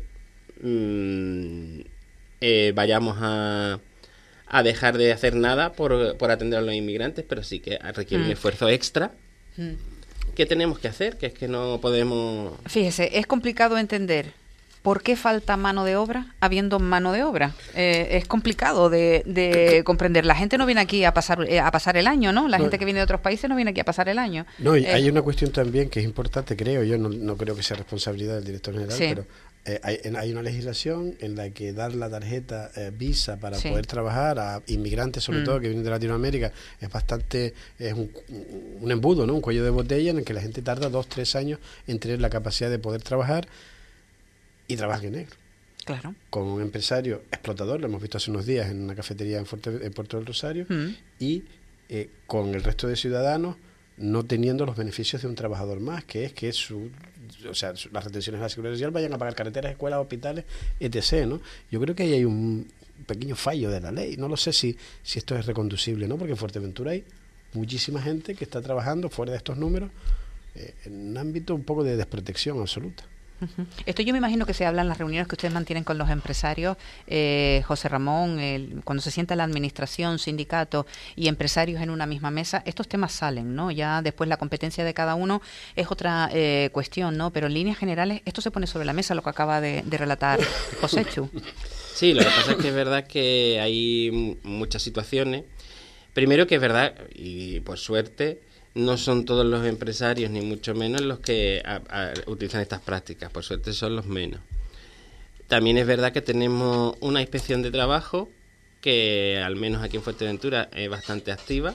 vayamos a dejar de hacer nada por atender a los inmigrantes, pero sí que requiere un esfuerzo extra. ¿Qué tenemos que hacer? Que es que no podemos... Fíjese, es complicado entender por qué falta mano de obra habiendo mano de obra. Es complicado de comprender. La gente no viene aquí a pasar el año, ¿no? La gente que viene de otros países no viene aquí a pasar el año. No, y hay una cuestión también que es importante, creo yo, no creo que sea responsabilidad del director general, pero hay una legislación en la que dar la tarjeta visa para poder trabajar a inmigrantes, sobre todo que vienen de Latinoamérica, es un embudo, ¿no? Un cuello de botella en el que la gente tarda 2-3 años en tener la capacidad de poder trabajar y trabajan en negro. Claro. Con un empresario explotador, lo hemos visto hace unos días en una cafetería en Puerto del Rosario, y con el resto de ciudadanos no teniendo los beneficios de un trabajador más, que es que las retenciones a la Seguridad Social vayan a pagar carreteras, escuelas, hospitales, etc., ¿no? Yo creo que ahí hay un pequeño fallo de la ley. No lo sé si esto es reconducible, ¿no? Porque en Fuerteventura hay muchísima gente que está trabajando fuera de estos números en un ámbito un poco de desprotección absoluta. Esto yo me imagino que se habla en las reuniones que ustedes mantienen con los empresarios, José Ramón, cuando se sienta la administración, sindicatos y empresarios en una misma mesa, estos temas salen, ¿no? Ya después la competencia de cada uno es otra cuestión, ¿no? Pero en líneas generales esto se pone sobre la mesa, lo que acaba de relatar Joséchu. Sí, lo que pasa es que es verdad que hay muchas situaciones. Primero que es verdad, y por suerte, no son todos los empresarios, ni mucho menos los que utilizan estas prácticas. Por suerte son los menos. También es verdad que tenemos una inspección de trabajo que, al menos aquí en Fuerteventura, es bastante activa.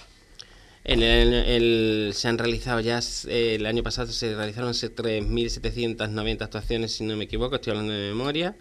Se han realizado ya, el año pasado se realizaron 3.790 actuaciones, si no me equivoco, estoy hablando de memoria.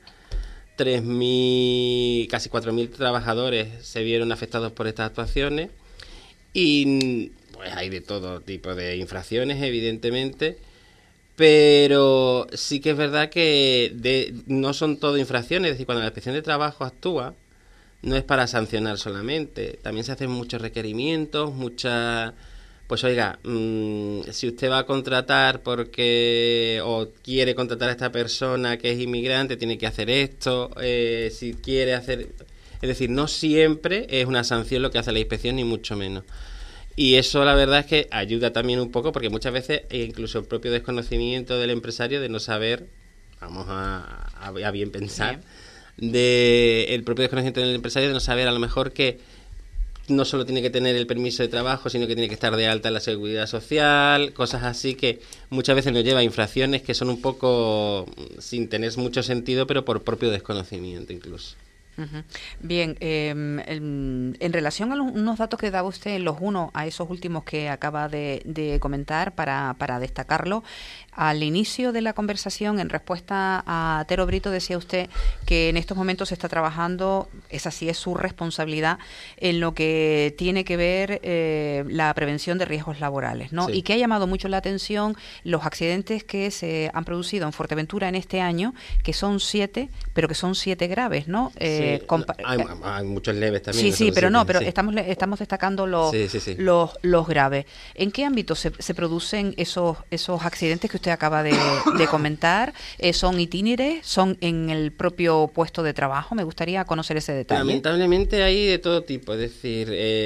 3.000, casi 4.000 trabajadores se vieron afectados por estas actuaciones. Y pues hay de todo tipo de infracciones, evidentemente, Pero sí que es verdad que no son todo infracciones, es decir, cuando la Inspección de Trabajo actúa, no es para sancionar solamente, también se hacen muchos requerimientos, pues oiga, si usted va a contratar o quiere contratar a esta persona que es inmigrante, tiene que hacer esto, si quiere hacer... Es decir, no siempre es una sanción lo que hace la inspección, ni mucho menos. Y eso la verdad es que ayuda también un poco, porque muchas veces incluso el propio desconocimiento del empresario de no saber, vamos a bien pensar, el propio desconocimiento del empresario de no saber a lo mejor que no solo tiene que tener el permiso de trabajo, sino que tiene que estar de alta en la seguridad social, cosas así que muchas veces nos lleva a infracciones que son un poco sin tener mucho sentido, pero por propio desconocimiento incluso. Bien, en relación a unos datos que daba usted, a esos últimos que acaba de comentar, para destacarlo, al inicio de la conversación, en respuesta a Tero Brito, decía usted que en estos momentos se está trabajando, esa sí es su responsabilidad, en lo que tiene que ver la prevención de riesgos laborales, ¿no? Sí. Y que ha llamado mucho la atención los accidentes que se han producido en Fuerteventura en este año, que son 7, pero que son 7 graves, ¿no? Sí. Hay muchos leves también. Sí, sí, pero estamos destacando los graves. ¿En qué ámbito se producen esos accidentes que usted acaba de comentar? ¿Son itinerares? ¿Son en el propio puesto de trabajo? Me gustaría conocer ese detalle. Lamentablemente hay de todo tipo, es decir,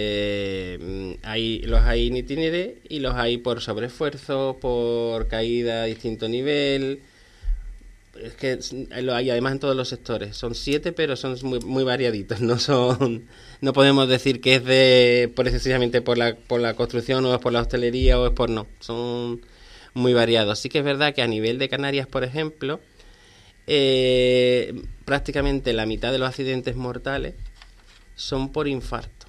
los hay en itinerares y los hay por sobreesfuerzo, por caída a distinto nivel. Es que lo hay además en todos los sectores. Son 7, pero son muy, muy variaditos. No podemos decir que es precisamente por la construcción, o es por la hostelería, o es por... No, son muy variados. Sí que es verdad que a nivel de Canarias, por ejemplo, prácticamente la mitad de los accidentes mortales son por infarto.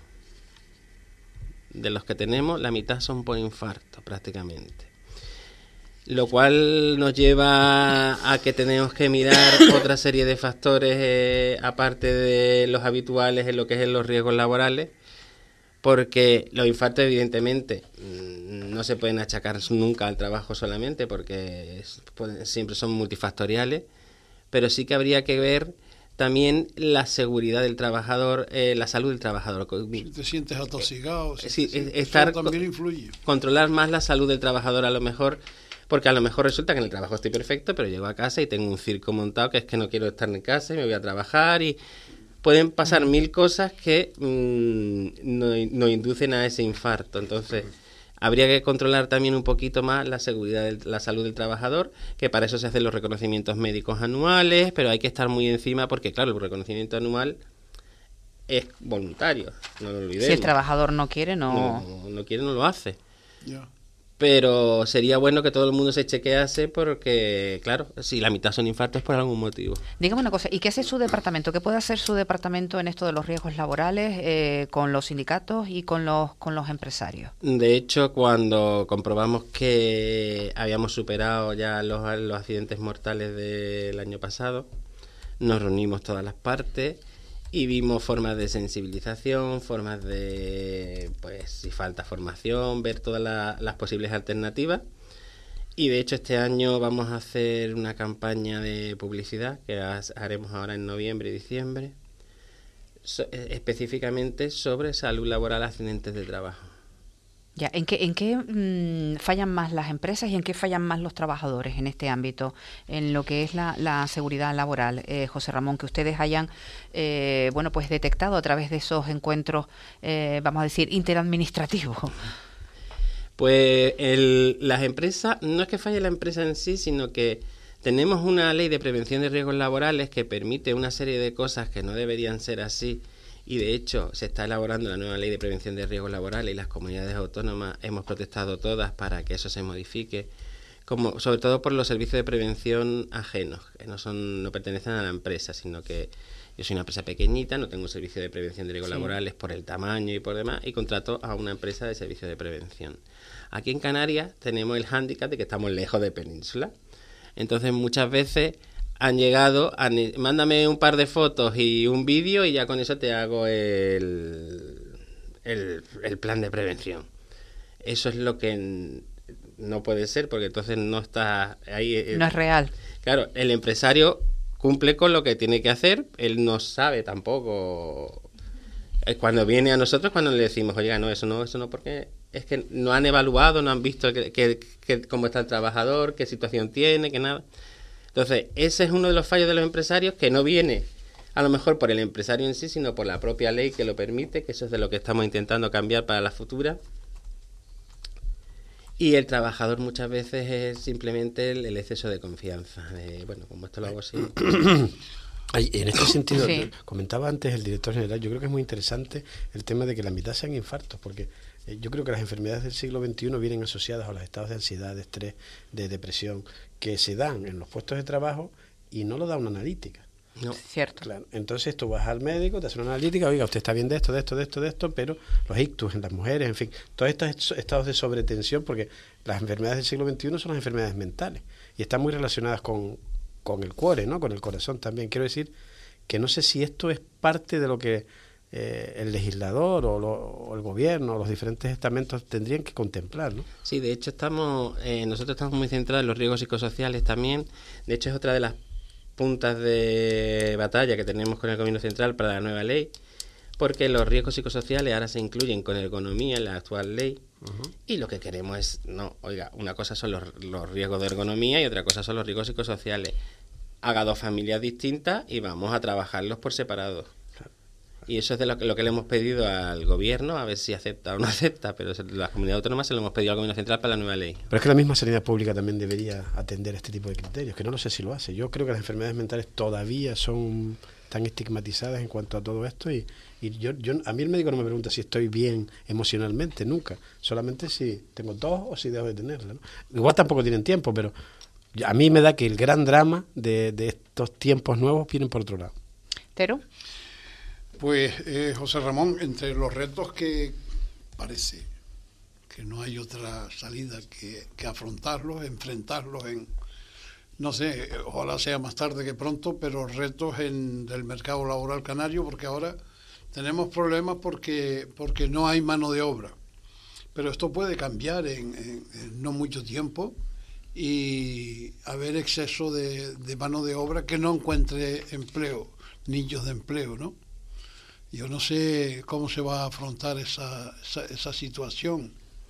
De los que tenemos, la mitad son por infarto, prácticamente. Lo cual nos lleva a que tenemos que mirar otra serie de factores aparte de los habituales en lo que es en los riesgos laborales, porque los infartos evidentemente no se pueden achacar nunca al trabajo solamente, porque siempre son multifactoriales, pero sí que habría que ver también la seguridad del trabajador, la salud del trabajador. Si te sientes atosigado, eso también influye. Controlar más la salud del trabajador a lo mejor. Porque a lo mejor resulta que en el trabajo estoy perfecto, pero llego a casa y tengo un circo montado que es que no quiero estar en casa y me voy a trabajar, y pueden pasar 1000 cosas que nos inducen a ese infarto. Entonces, habría que controlar también un poquito más la seguridad, la salud del trabajador, que para eso se hacen los reconocimientos médicos anuales, pero hay que estar muy encima porque, claro, el reconocimiento anual es voluntario, no lo olvidemos. Si el trabajador no quiere, no quiere, no lo hace. Ya. Pero sería bueno que todo el mundo se chequease porque, claro, si la mitad son infartos es por algún motivo. Dígame una cosa, ¿y qué hace su departamento? ¿Qué puede hacer su departamento en esto de los riesgos laborales con los sindicatos y con los empresarios? De hecho, cuando comprobamos que habíamos superado ya los accidentes mortales del año pasado, nos reunimos todas las partes y vimos formas de sensibilización, formas de, pues, si falta formación, ver todas las posibles alternativas. Y de hecho este año vamos a hacer una campaña de publicidad que haremos ahora en noviembre y diciembre, específicamente sobre salud laboral, accidentes de trabajo. Ya, ¿en qué fallan más las empresas y en qué fallan más los trabajadores en este ámbito, en lo que es la seguridad laboral, José Ramón, que ustedes hayan pues detectado a través de esos encuentros, vamos a decir, interadministrativos? Pues las empresas, no es que falle la empresa en sí, sino que tenemos una ley de prevención de riesgos laborales que permite una serie de cosas que no deberían ser así. Y de hecho se está elaborando la nueva ley de prevención de riesgos laborales y las comunidades autónomas hemos protestado todas para que eso se modifique, como sobre todo por los servicios de prevención ajenos, que no pertenecen a la empresa, sino que yo soy una empresa pequeñita, no tengo un servicio de prevención de riesgos laborales por el tamaño y por demás, y contrato a una empresa de servicios de prevención. Aquí en Canarias tenemos el hándicap de que estamos lejos de península, entonces muchas veces han llegado mándame un par de fotos y un vídeo y ya con eso te hago el plan de prevención. Eso es lo que no puede ser, porque entonces no está ahí. No es real. Claro, el empresario cumple con lo que tiene que hacer, él no sabe tampoco. Cuando viene a nosotros, cuando le decimos, oiga, no, eso no, porque es que no han evaluado, no han visto cómo está el trabajador, qué situación tiene, que nada. Entonces, ese es uno de los fallos de los empresarios, que no viene a lo mejor por el empresario en sí, sino por la propia ley que lo permite, que eso es de lo que estamos intentando cambiar para la futura. Y el trabajador muchas veces es simplemente el exceso de confianza. Bueno, como esto lo hago así. En este sentido, sí. Comentaba antes el director general, yo creo que es muy interesante el tema de que la mitad sean infartos, porque yo creo que las enfermedades del siglo XXI vienen asociadas a los estados de ansiedad, de estrés, de depresión, que se dan en los puestos de trabajo y no lo da una analítica. No. Cierto. Claro. Entonces tú vas al médico, te hacen una analítica, oiga, usted está bien de esto, pero los ictus en las mujeres, en fin, todos estos estados de sobretensión, porque las enfermedades del siglo XXI son las enfermedades mentales y están muy relacionadas con el cuore, ¿no? Con el corazón también. Quiero decir que no sé si esto es parte de lo que el legislador o el gobierno o los diferentes estamentos tendrían que contemplar, ¿no? Sí, de hecho nosotros estamos muy centrados en los riesgos psicosociales también. De hecho es otra de las puntas de batalla que tenemos con el Gobierno Central para la nueva ley, porque los riesgos psicosociales ahora se incluyen con la economía en la actual ley. Y lo que queremos es, una cosa son los riesgos de ergonomía y otra cosa son los riesgos psicosociales. Haga dos familias distintas y vamos a trabajarlos por separado. Y eso es de lo que le hemos pedido al gobierno, a ver si acepta o no acepta, pero las comunidades autónomas se lo hemos pedido al Gobierno Central para la nueva ley. Pero es que la misma sanidad pública también debería atender este tipo de criterios, que no lo sé si lo hace. Yo creo que las enfermedades mentales todavía son tan estigmatizadas en cuanto a todo esto y yo a mí el médico no me pregunta si estoy bien emocionalmente, nunca, solamente si tengo tos o si dejo de tenerla, ¿no? Igual tampoco tienen tiempo, pero a mí me da que el gran drama de estos tiempos nuevos vienen por otro lado. ¿Tero? Pues José Ramón, entre los retos que parece que no hay otra salida que afrontarlos, enfrentarlos no sé, ojalá sea más tarde que pronto, pero retos del mercado laboral canario, porque ahora tenemos problemas porque no hay mano de obra. Pero esto puede cambiar en no mucho tiempo y haber exceso de mano de obra que no encuentre empleo, nichos de empleo, ¿no? Yo no sé cómo se va a afrontar esa situación.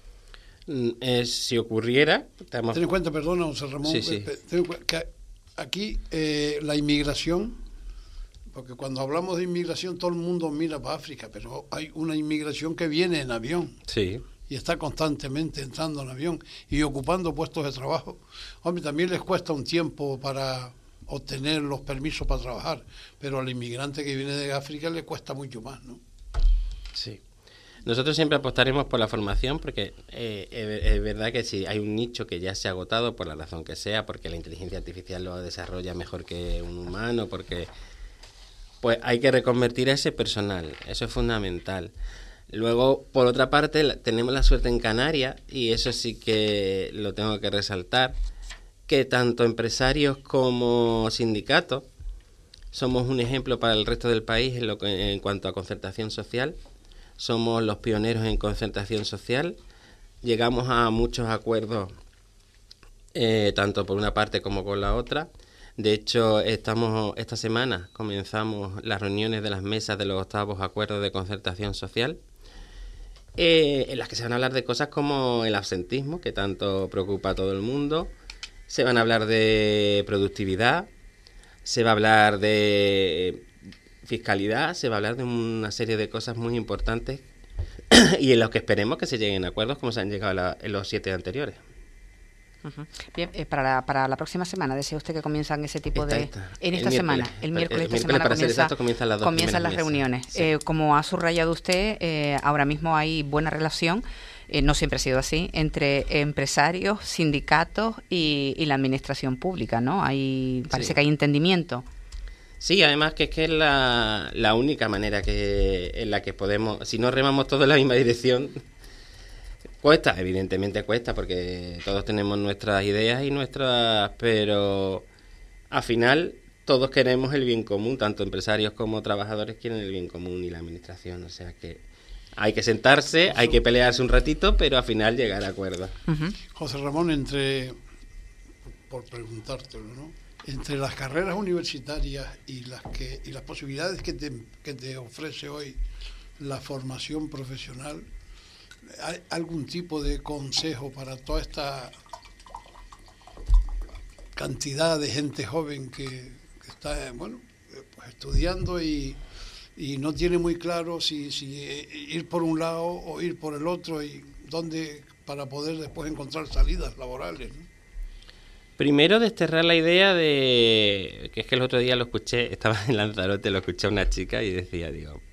Si ocurriera... Ten en cuenta, perdona, José Ramón, sí. Que aquí la inmigración, porque cuando hablamos de inmigración todo el mundo mira para África, pero hay una inmigración que viene en avión. Sí. Y está constantemente entrando en avión y ocupando puestos de trabajo. Hombre, también les cuesta un tiempo para obtener los permisos para trabajar, pero al inmigrante que viene de África le cuesta mucho más, ¿no? Sí. Nosotros siempre apostaremos por la formación porque es verdad que si hay un nicho que ya se ha agotado por la razón que sea, porque la inteligencia artificial lo desarrolla mejor que un humano, porque pues hay que reconvertir a ese personal, eso es fundamental. Luego, por otra parte, tenemos la suerte en Canarias, y eso sí que lo tengo que resaltar, que tanto empresarios como sindicatos somos un ejemplo para el resto del país en cuanto a concertación social. Somos los pioneros en concertación social. Llegamos a muchos acuerdos, tanto por una parte como por la otra. De hecho, esta semana comenzamos las reuniones de las mesas de los 8º acuerdos de concertación social, en las que se van a hablar de cosas como el absentismo, que tanto preocupa a todo el mundo. Se van a hablar de productividad, se va a hablar de fiscalidad, se va a hablar de una serie de cosas muy importantes y en los que esperemos que se lleguen a acuerdos como se han llegado en los 7 anteriores. Uh-huh. Bien, para la próxima semana, ¿desea usted que comienzan ese tipo de...? En esta semana, el miércoles esta semana comienzan las reuniones. Sí. Como ha subrayado usted, ahora mismo hay buena relación, no siempre ha sido así, entre empresarios, sindicatos y la administración pública, ¿no? Parece que hay entendimiento. Sí, además que es que es la única manera en la que podemos, si no remamos todos en la misma dirección, cuesta, evidentemente cuesta, porque todos tenemos nuestras ideas pero al final todos queremos el bien común, tanto empresarios como trabajadores quieren el bien común y la administración, o sea que Hay que sentarse, hay que pelearse un ratito, pero al final llegar a acuerdos. José Ramón, por preguntártelo, ¿no? Entre las carreras universitarias y las posibilidades que te ofrece hoy la formación profesional, ¿hay algún tipo de consejo para toda esta cantidad de gente joven que está, bueno, pues estudiando y no tiene muy claro si ir por un lado o ir por el otro, y dónde para poder después encontrar salidas laborales, ¿no? Primero, desterrar la idea de... que es que el otro día lo escuché, estaba en Lanzarote, lo escuché a una chica y decía,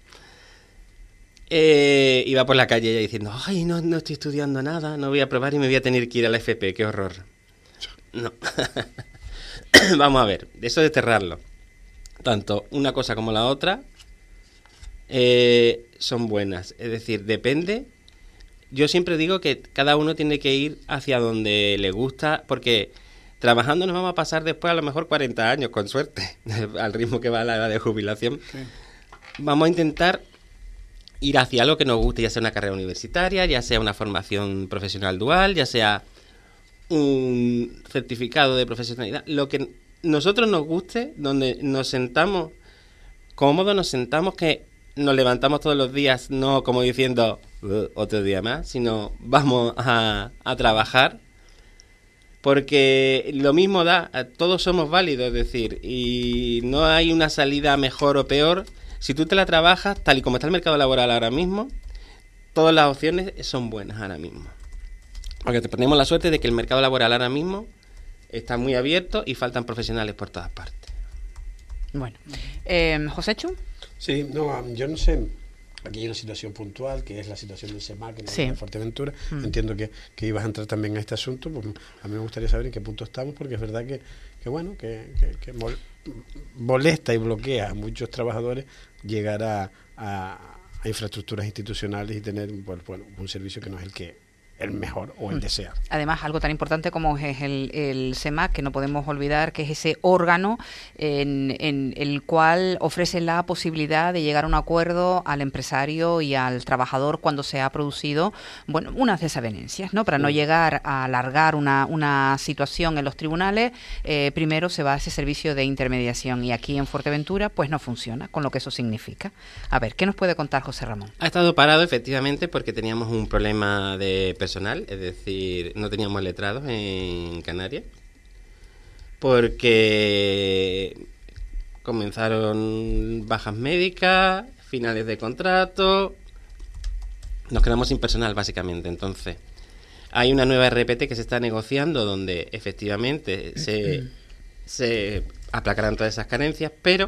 iba por la calle ella diciendo, ay, no estoy estudiando nada, no voy a probar y me voy a tener que ir a la FP, qué horror. No. Vamos a ver, eso desterrarlo. Tanto una cosa como la otra son buenas. Es decir, depende. Yo siempre digo que cada uno tiene que ir hacia donde le gusta, porque trabajando nos vamos a pasar después a lo mejor 40 años, con suerte, al ritmo que va la edad de jubilación. Sí. Vamos a intentar ir hacia lo que nos guste, ya sea una carrera universitaria, ya sea una formación profesional dual, ya sea un certificado de profesionalidad, lo que nosotros nos guste, donde nos sentamos cómodos, nos sentamos que nos levantamos todos los días, no como diciendo otro día más, sino vamos a trabajar, porque lo mismo da, todos somos válidos, es decir, y no hay una salida mejor o peor. Si tú te la trabajas, tal y como está el mercado laboral ahora mismo, todas las opciones son buenas ahora mismo. Porque tenemos la suerte de que el mercado laboral ahora mismo está muy abierto y faltan profesionales por todas partes. Bueno, ¿Joséchu? Sí, no, yo no sé. Aquí hay una situación puntual, que es la situación del SEMAC en Fuerteventura. Entiendo que ibas a entrar también a este asunto. Pues a mí me gustaría saber en qué punto estamos, porque es verdad que molesta y bloquea a muchos trabajadores llegar a infraestructuras institucionales y tener un servicio que no es el mejor o el deseado. Además, algo tan importante como es el SEMAC, que no podemos olvidar que es ese órgano en el cual ofrece la posibilidad de llegar a un acuerdo al empresario y al trabajador cuando se ha producido unas desavenencias, ¿no? Para no llegar a alargar una situación en los tribunales, primero se va a ese servicio de intermediación, y aquí en Fuerteventura pues no funciona, con lo que eso significa. A ver, ¿qué nos puede contar José Ramón? Ha estado parado efectivamente porque teníamos un problema de personal, es decir, no teníamos letrados en Canarias, porque comenzaron bajas médicas, finales de contrato, nos quedamos sin personal básicamente. Entonces hay una nueva RPT que se está negociando donde efectivamente se aplacarán todas esas carencias, pero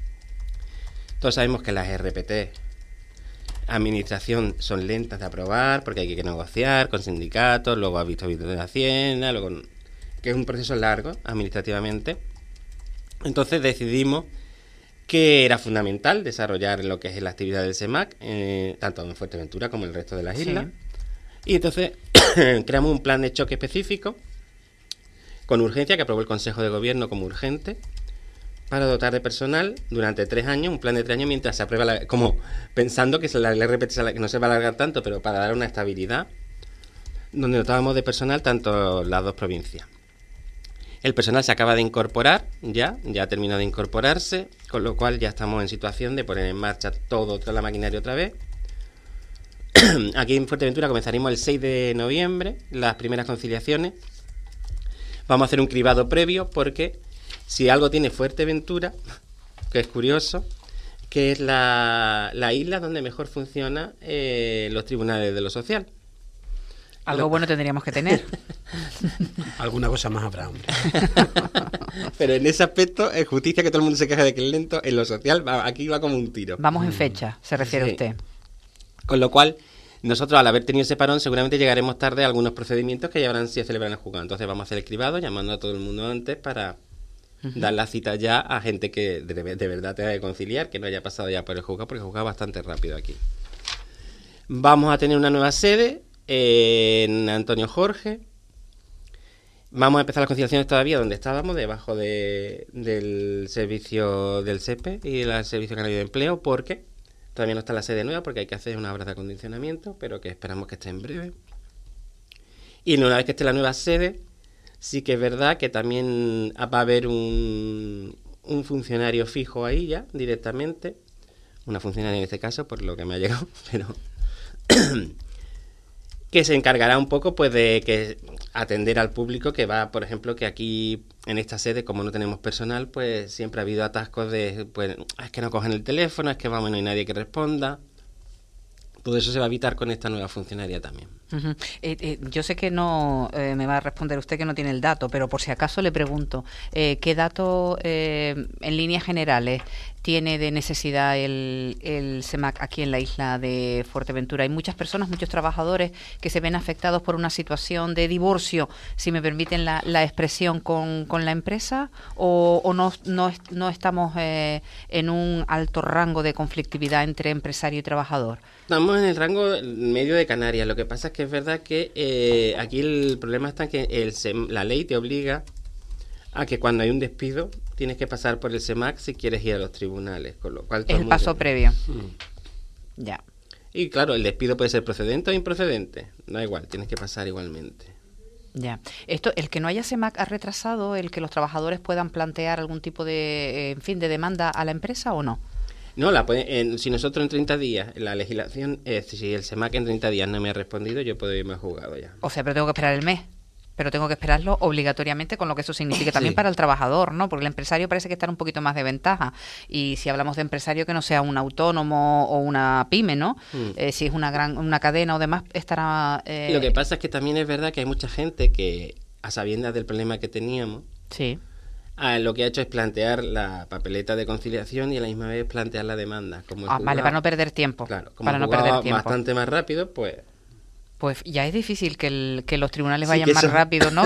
todos sabemos que las RPT administración son lentas de aprobar porque hay que negociar con sindicatos, luego ha visto de Hacienda, luego, que es un proceso largo administrativamente. Entonces decidimos que era fundamental desarrollar lo que es la actividad del SEMAC, tanto en Fuerteventura como en el resto de las islas. Y entonces creamos un plan de choque específico con urgencia que aprobó el Consejo de Gobierno como urgente, para dotar de personal durante 3 años, un plan de 3 años mientras se aprueba, como pensando que la RPT no se va a alargar tanto, pero para dar una estabilidad, donde dotábamos de personal tanto las dos provincias. El personal se acaba de incorporar, ya ha terminado de incorporarse, con lo cual ya estamos en situación de poner en marcha toda la maquinaria otra vez. Aquí en Fuerteventura comenzaremos el 6 de noviembre, las primeras conciliaciones. Vamos a hacer un cribado previo porque si algo tiene Fuerteventura, que es curioso, que es la isla donde mejor funciona los tribunales de lo social. Algo bueno tendríamos que tener. Alguna cosa más habrá, hombre. Pero en ese aspecto, es justicia que todo el mundo se queja de que es lento, en lo social aquí va como un tiro. Vamos en fecha, se refiere usted. Con lo cual, nosotros al haber tenido ese parón, seguramente llegaremos tarde a algunos procedimientos que ya habrán sido celebrados en el juzgado. Entonces vamos a hacer el cribado, llamando a todo el mundo antes para dar la cita ya a gente que de verdad tenga que conciliar, que no haya pasado ya por el juzgado, porque el juzgado es bastante rápido aquí. Vamos a tener una nueva sede en Antonio Jorge. Vamos a empezar las conciliaciones todavía donde estábamos, debajo del servicio del SEPE y del Servicio Canario de Empleo, porque Todavía no está la sede nueva porque hay que hacer una obra de acondicionamiento, pero que esperamos que esté en breve. Y una vez que esté la nueva sede, sí que es verdad que también va a haber un funcionario fijo ahí ya, directamente. Una funcionaria en este caso, por lo que me ha llegado, pero que se encargará un poco pues de que atender al público que va, por ejemplo, que aquí en esta sede, como no tenemos personal, pues siempre ha habido atascos de, pues, es que no cogen el teléfono, es que vamos, no hay nadie que responda. Todo eso se va a evitar con esta nueva funcionaria también. Uh-huh. Yo sé que no me va a responder usted que no tiene el dato, pero por si acaso le pregunto, ¿qué dato en líneas generales tiene de necesidad el SEMAC aquí en la isla de Fuerteventura? Hay muchas personas, muchos trabajadores que se ven afectados por una situación de divorcio, si me permiten la expresión, con la empresa, o no estamos en un alto rango de conflictividad entre empresario y trabajador. Estamos en el rango medio de Canarias. Lo que pasa es que es verdad que aquí el problema está en que la ley te obliga a que cuando hay un despido tienes que pasar por el SEMAC si quieres ir a los tribunales, con lo cual... Es el paso previo. Mm. Ya. Y claro, el despido puede ser procedente o improcedente. Da igual, tienes que pasar igualmente. Ya. Esto, el que no haya SEMAC ha retrasado el que los trabajadores puedan plantear algún tipo de, de demanda a la empresa, ¿o no? No, si nosotros en 30 días, la legislación, si el SEMAC en 30 días no me ha respondido, yo puedo irme a juzgado ya. O sea, pero tengo que esperar el mes. Pero tengo que esperarlo obligatoriamente, con lo que eso significa también para el trabajador, ¿no? Porque el empresario parece que está en un poquito más de ventaja. Y si hablamos de empresario que no sea un autónomo o una pyme, ¿no? Si es una cadena o demás, estará... Lo que pasa es que también es verdad que hay mucha gente que, a sabiendas del problema que teníamos, sí, lo que ha hecho es plantear la papeleta de conciliación y a la misma vez plantear la demanda. Como vale, para no perder tiempo. Claro, como para no perder tiempo. Bastante más rápido, pues... Pues ya es difícil que los tribunales vayan más rápido, ¿no?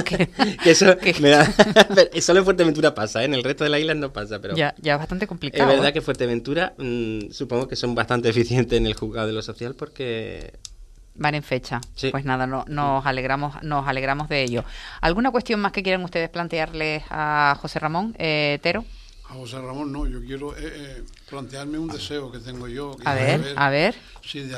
Solo en Fuerteventura pasa, ¿eh? En el resto de las islas no pasa, pero... Ya es bastante complicado. Es verdad que Fuerteventura supongo que son bastante eficientes en el juzgado de lo social porque... Van en fecha. Sí. Pues nada, nos alegramos de ello. ¿Alguna cuestión más que quieran ustedes plantearles a José Ramón, Tero? A José Ramón no, yo quiero plantearme un deseo que tengo yo. A ver. Si de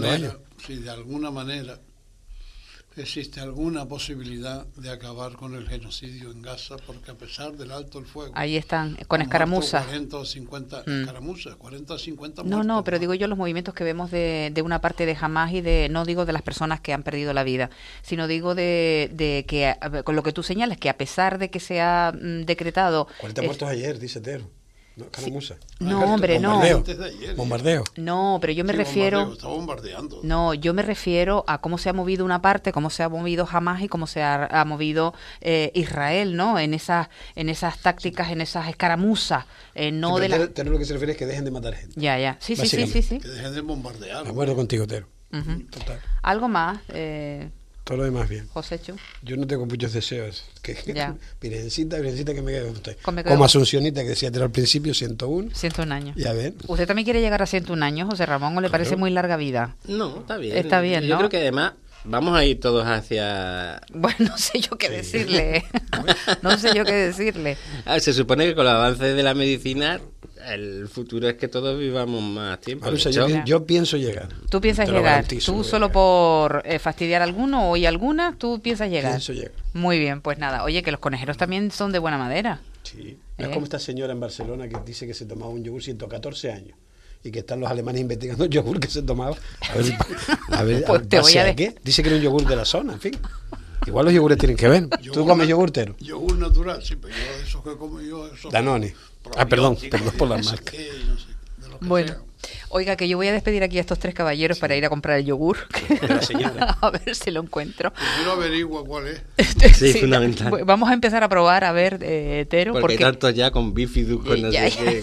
alguna manera existe alguna posibilidad de acabar con el genocidio en Gaza, porque a pesar del alto el fuego... Ahí están, con escaramuzas. 40 o 50 escaramuzas, 40 o 50 muertos. No, pero digo yo los movimientos que vemos de una parte de Hamás y no digo de las personas que han perdido la vida, sino digo de que, con lo que tú señalas, que a pesar de que se ha decretado... 40 muertos ayer, dice Tero. No, Caramusa. No, hombre, no. Bombardeo. No, pero yo me refiero... Está bombardeando. No, yo me refiero a cómo se ha movido una parte, cómo se ha movido Hamás y cómo se ha movido Israel, ¿no? En esas tácticas, en esas escaramuzas. No sí, de la... Tero lo que se refiere es que dejen de matar gente. Ya. Sí. Que dejen de bombardear. De acuerdo contigo, Tero. Total. ¿Algo más? Todo lo demás bien. Joséchu. Yo no tengo muchos deseos. Virgencita que me quede con usted. Como Asuncionita, que decía Tero al principio, 101. 101 años. Ya ven. ¿Usted también quiere llegar a 101 años, José Ramón, o le parece muy larga vida? No, está bien. Está bien, ¿no? Yo creo que además vamos a ir todos hacia... Bueno, no sé yo qué decirle. No sé yo qué decirle. Se supone que con los avances de la medicina... El futuro es que todos vivamos más tiempo. Marusa, yo pienso llegar. ¿Tú piensas llegar? ¿Tú solo por fastidiar a alguno o y alguna? ¿Tú piensas llegar? Pienso llegar. Muy bien, pues nada. Oye, que los conejeros también son de buena madera. Sí. Es como esta señora en Barcelona que dice que se tomaba un yogur 114 años y que están los alemanes investigando el yogur que se tomaba. A ver, pues te voy a ¿qué? Dice que era un yogur de la zona, en fin. Igual los yogures tienen que ver. ¿Tú comes yogur, Tero? Yogur natural, sí, pero yo eso que como yo... Danone. Perdón por las marcas. Bueno, oiga, que yo voy a despedir aquí a estos tres caballeros para ir a comprar el yogur. De la señora. A ver si lo encuentro. Primero averigua cuál es. Sí, fundamental. Vamos a empezar a probar, a ver, Tero. Porque tanto ya con bifidus, con no sé qué.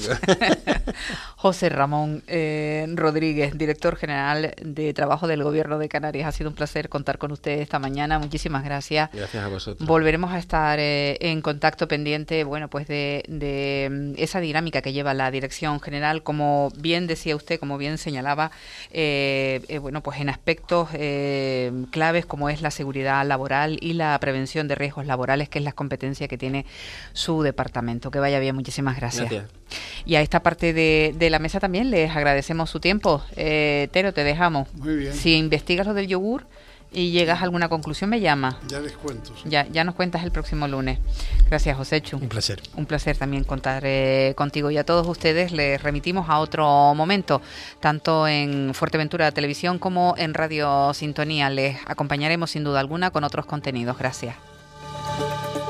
José Ramón Rodríguez, director general de Trabajo del Gobierno de Canarias. Ha sido un placer contar con usted esta mañana. Muchísimas gracias. Gracias a vosotros. Volveremos a estar en contacto pendiente, bueno, pues de esa dinámica que lleva la Dirección General. Como bien decía decía usted, como bien señalaba, bueno, pues en aspectos claves como es la seguridad laboral y la prevención de riesgos laborales, que es la competencia que tiene su departamento. Que vaya bien, muchísimas gracias. Y a esta parte de la mesa también les agradecemos su tiempo. Tero, te dejamos. Muy bien. Si investigas lo del yogur y llegas a alguna conclusión, me llama. Ya les cuento. Sí. Ya nos cuentas el próximo lunes. Gracias, Joséchu. Un placer. Un placer también contar contigo. Y a todos ustedes les remitimos a otro momento, tanto en Fuerteventura Televisión como en Radio Sintonía. Les acompañaremos sin duda alguna con otros contenidos. Gracias.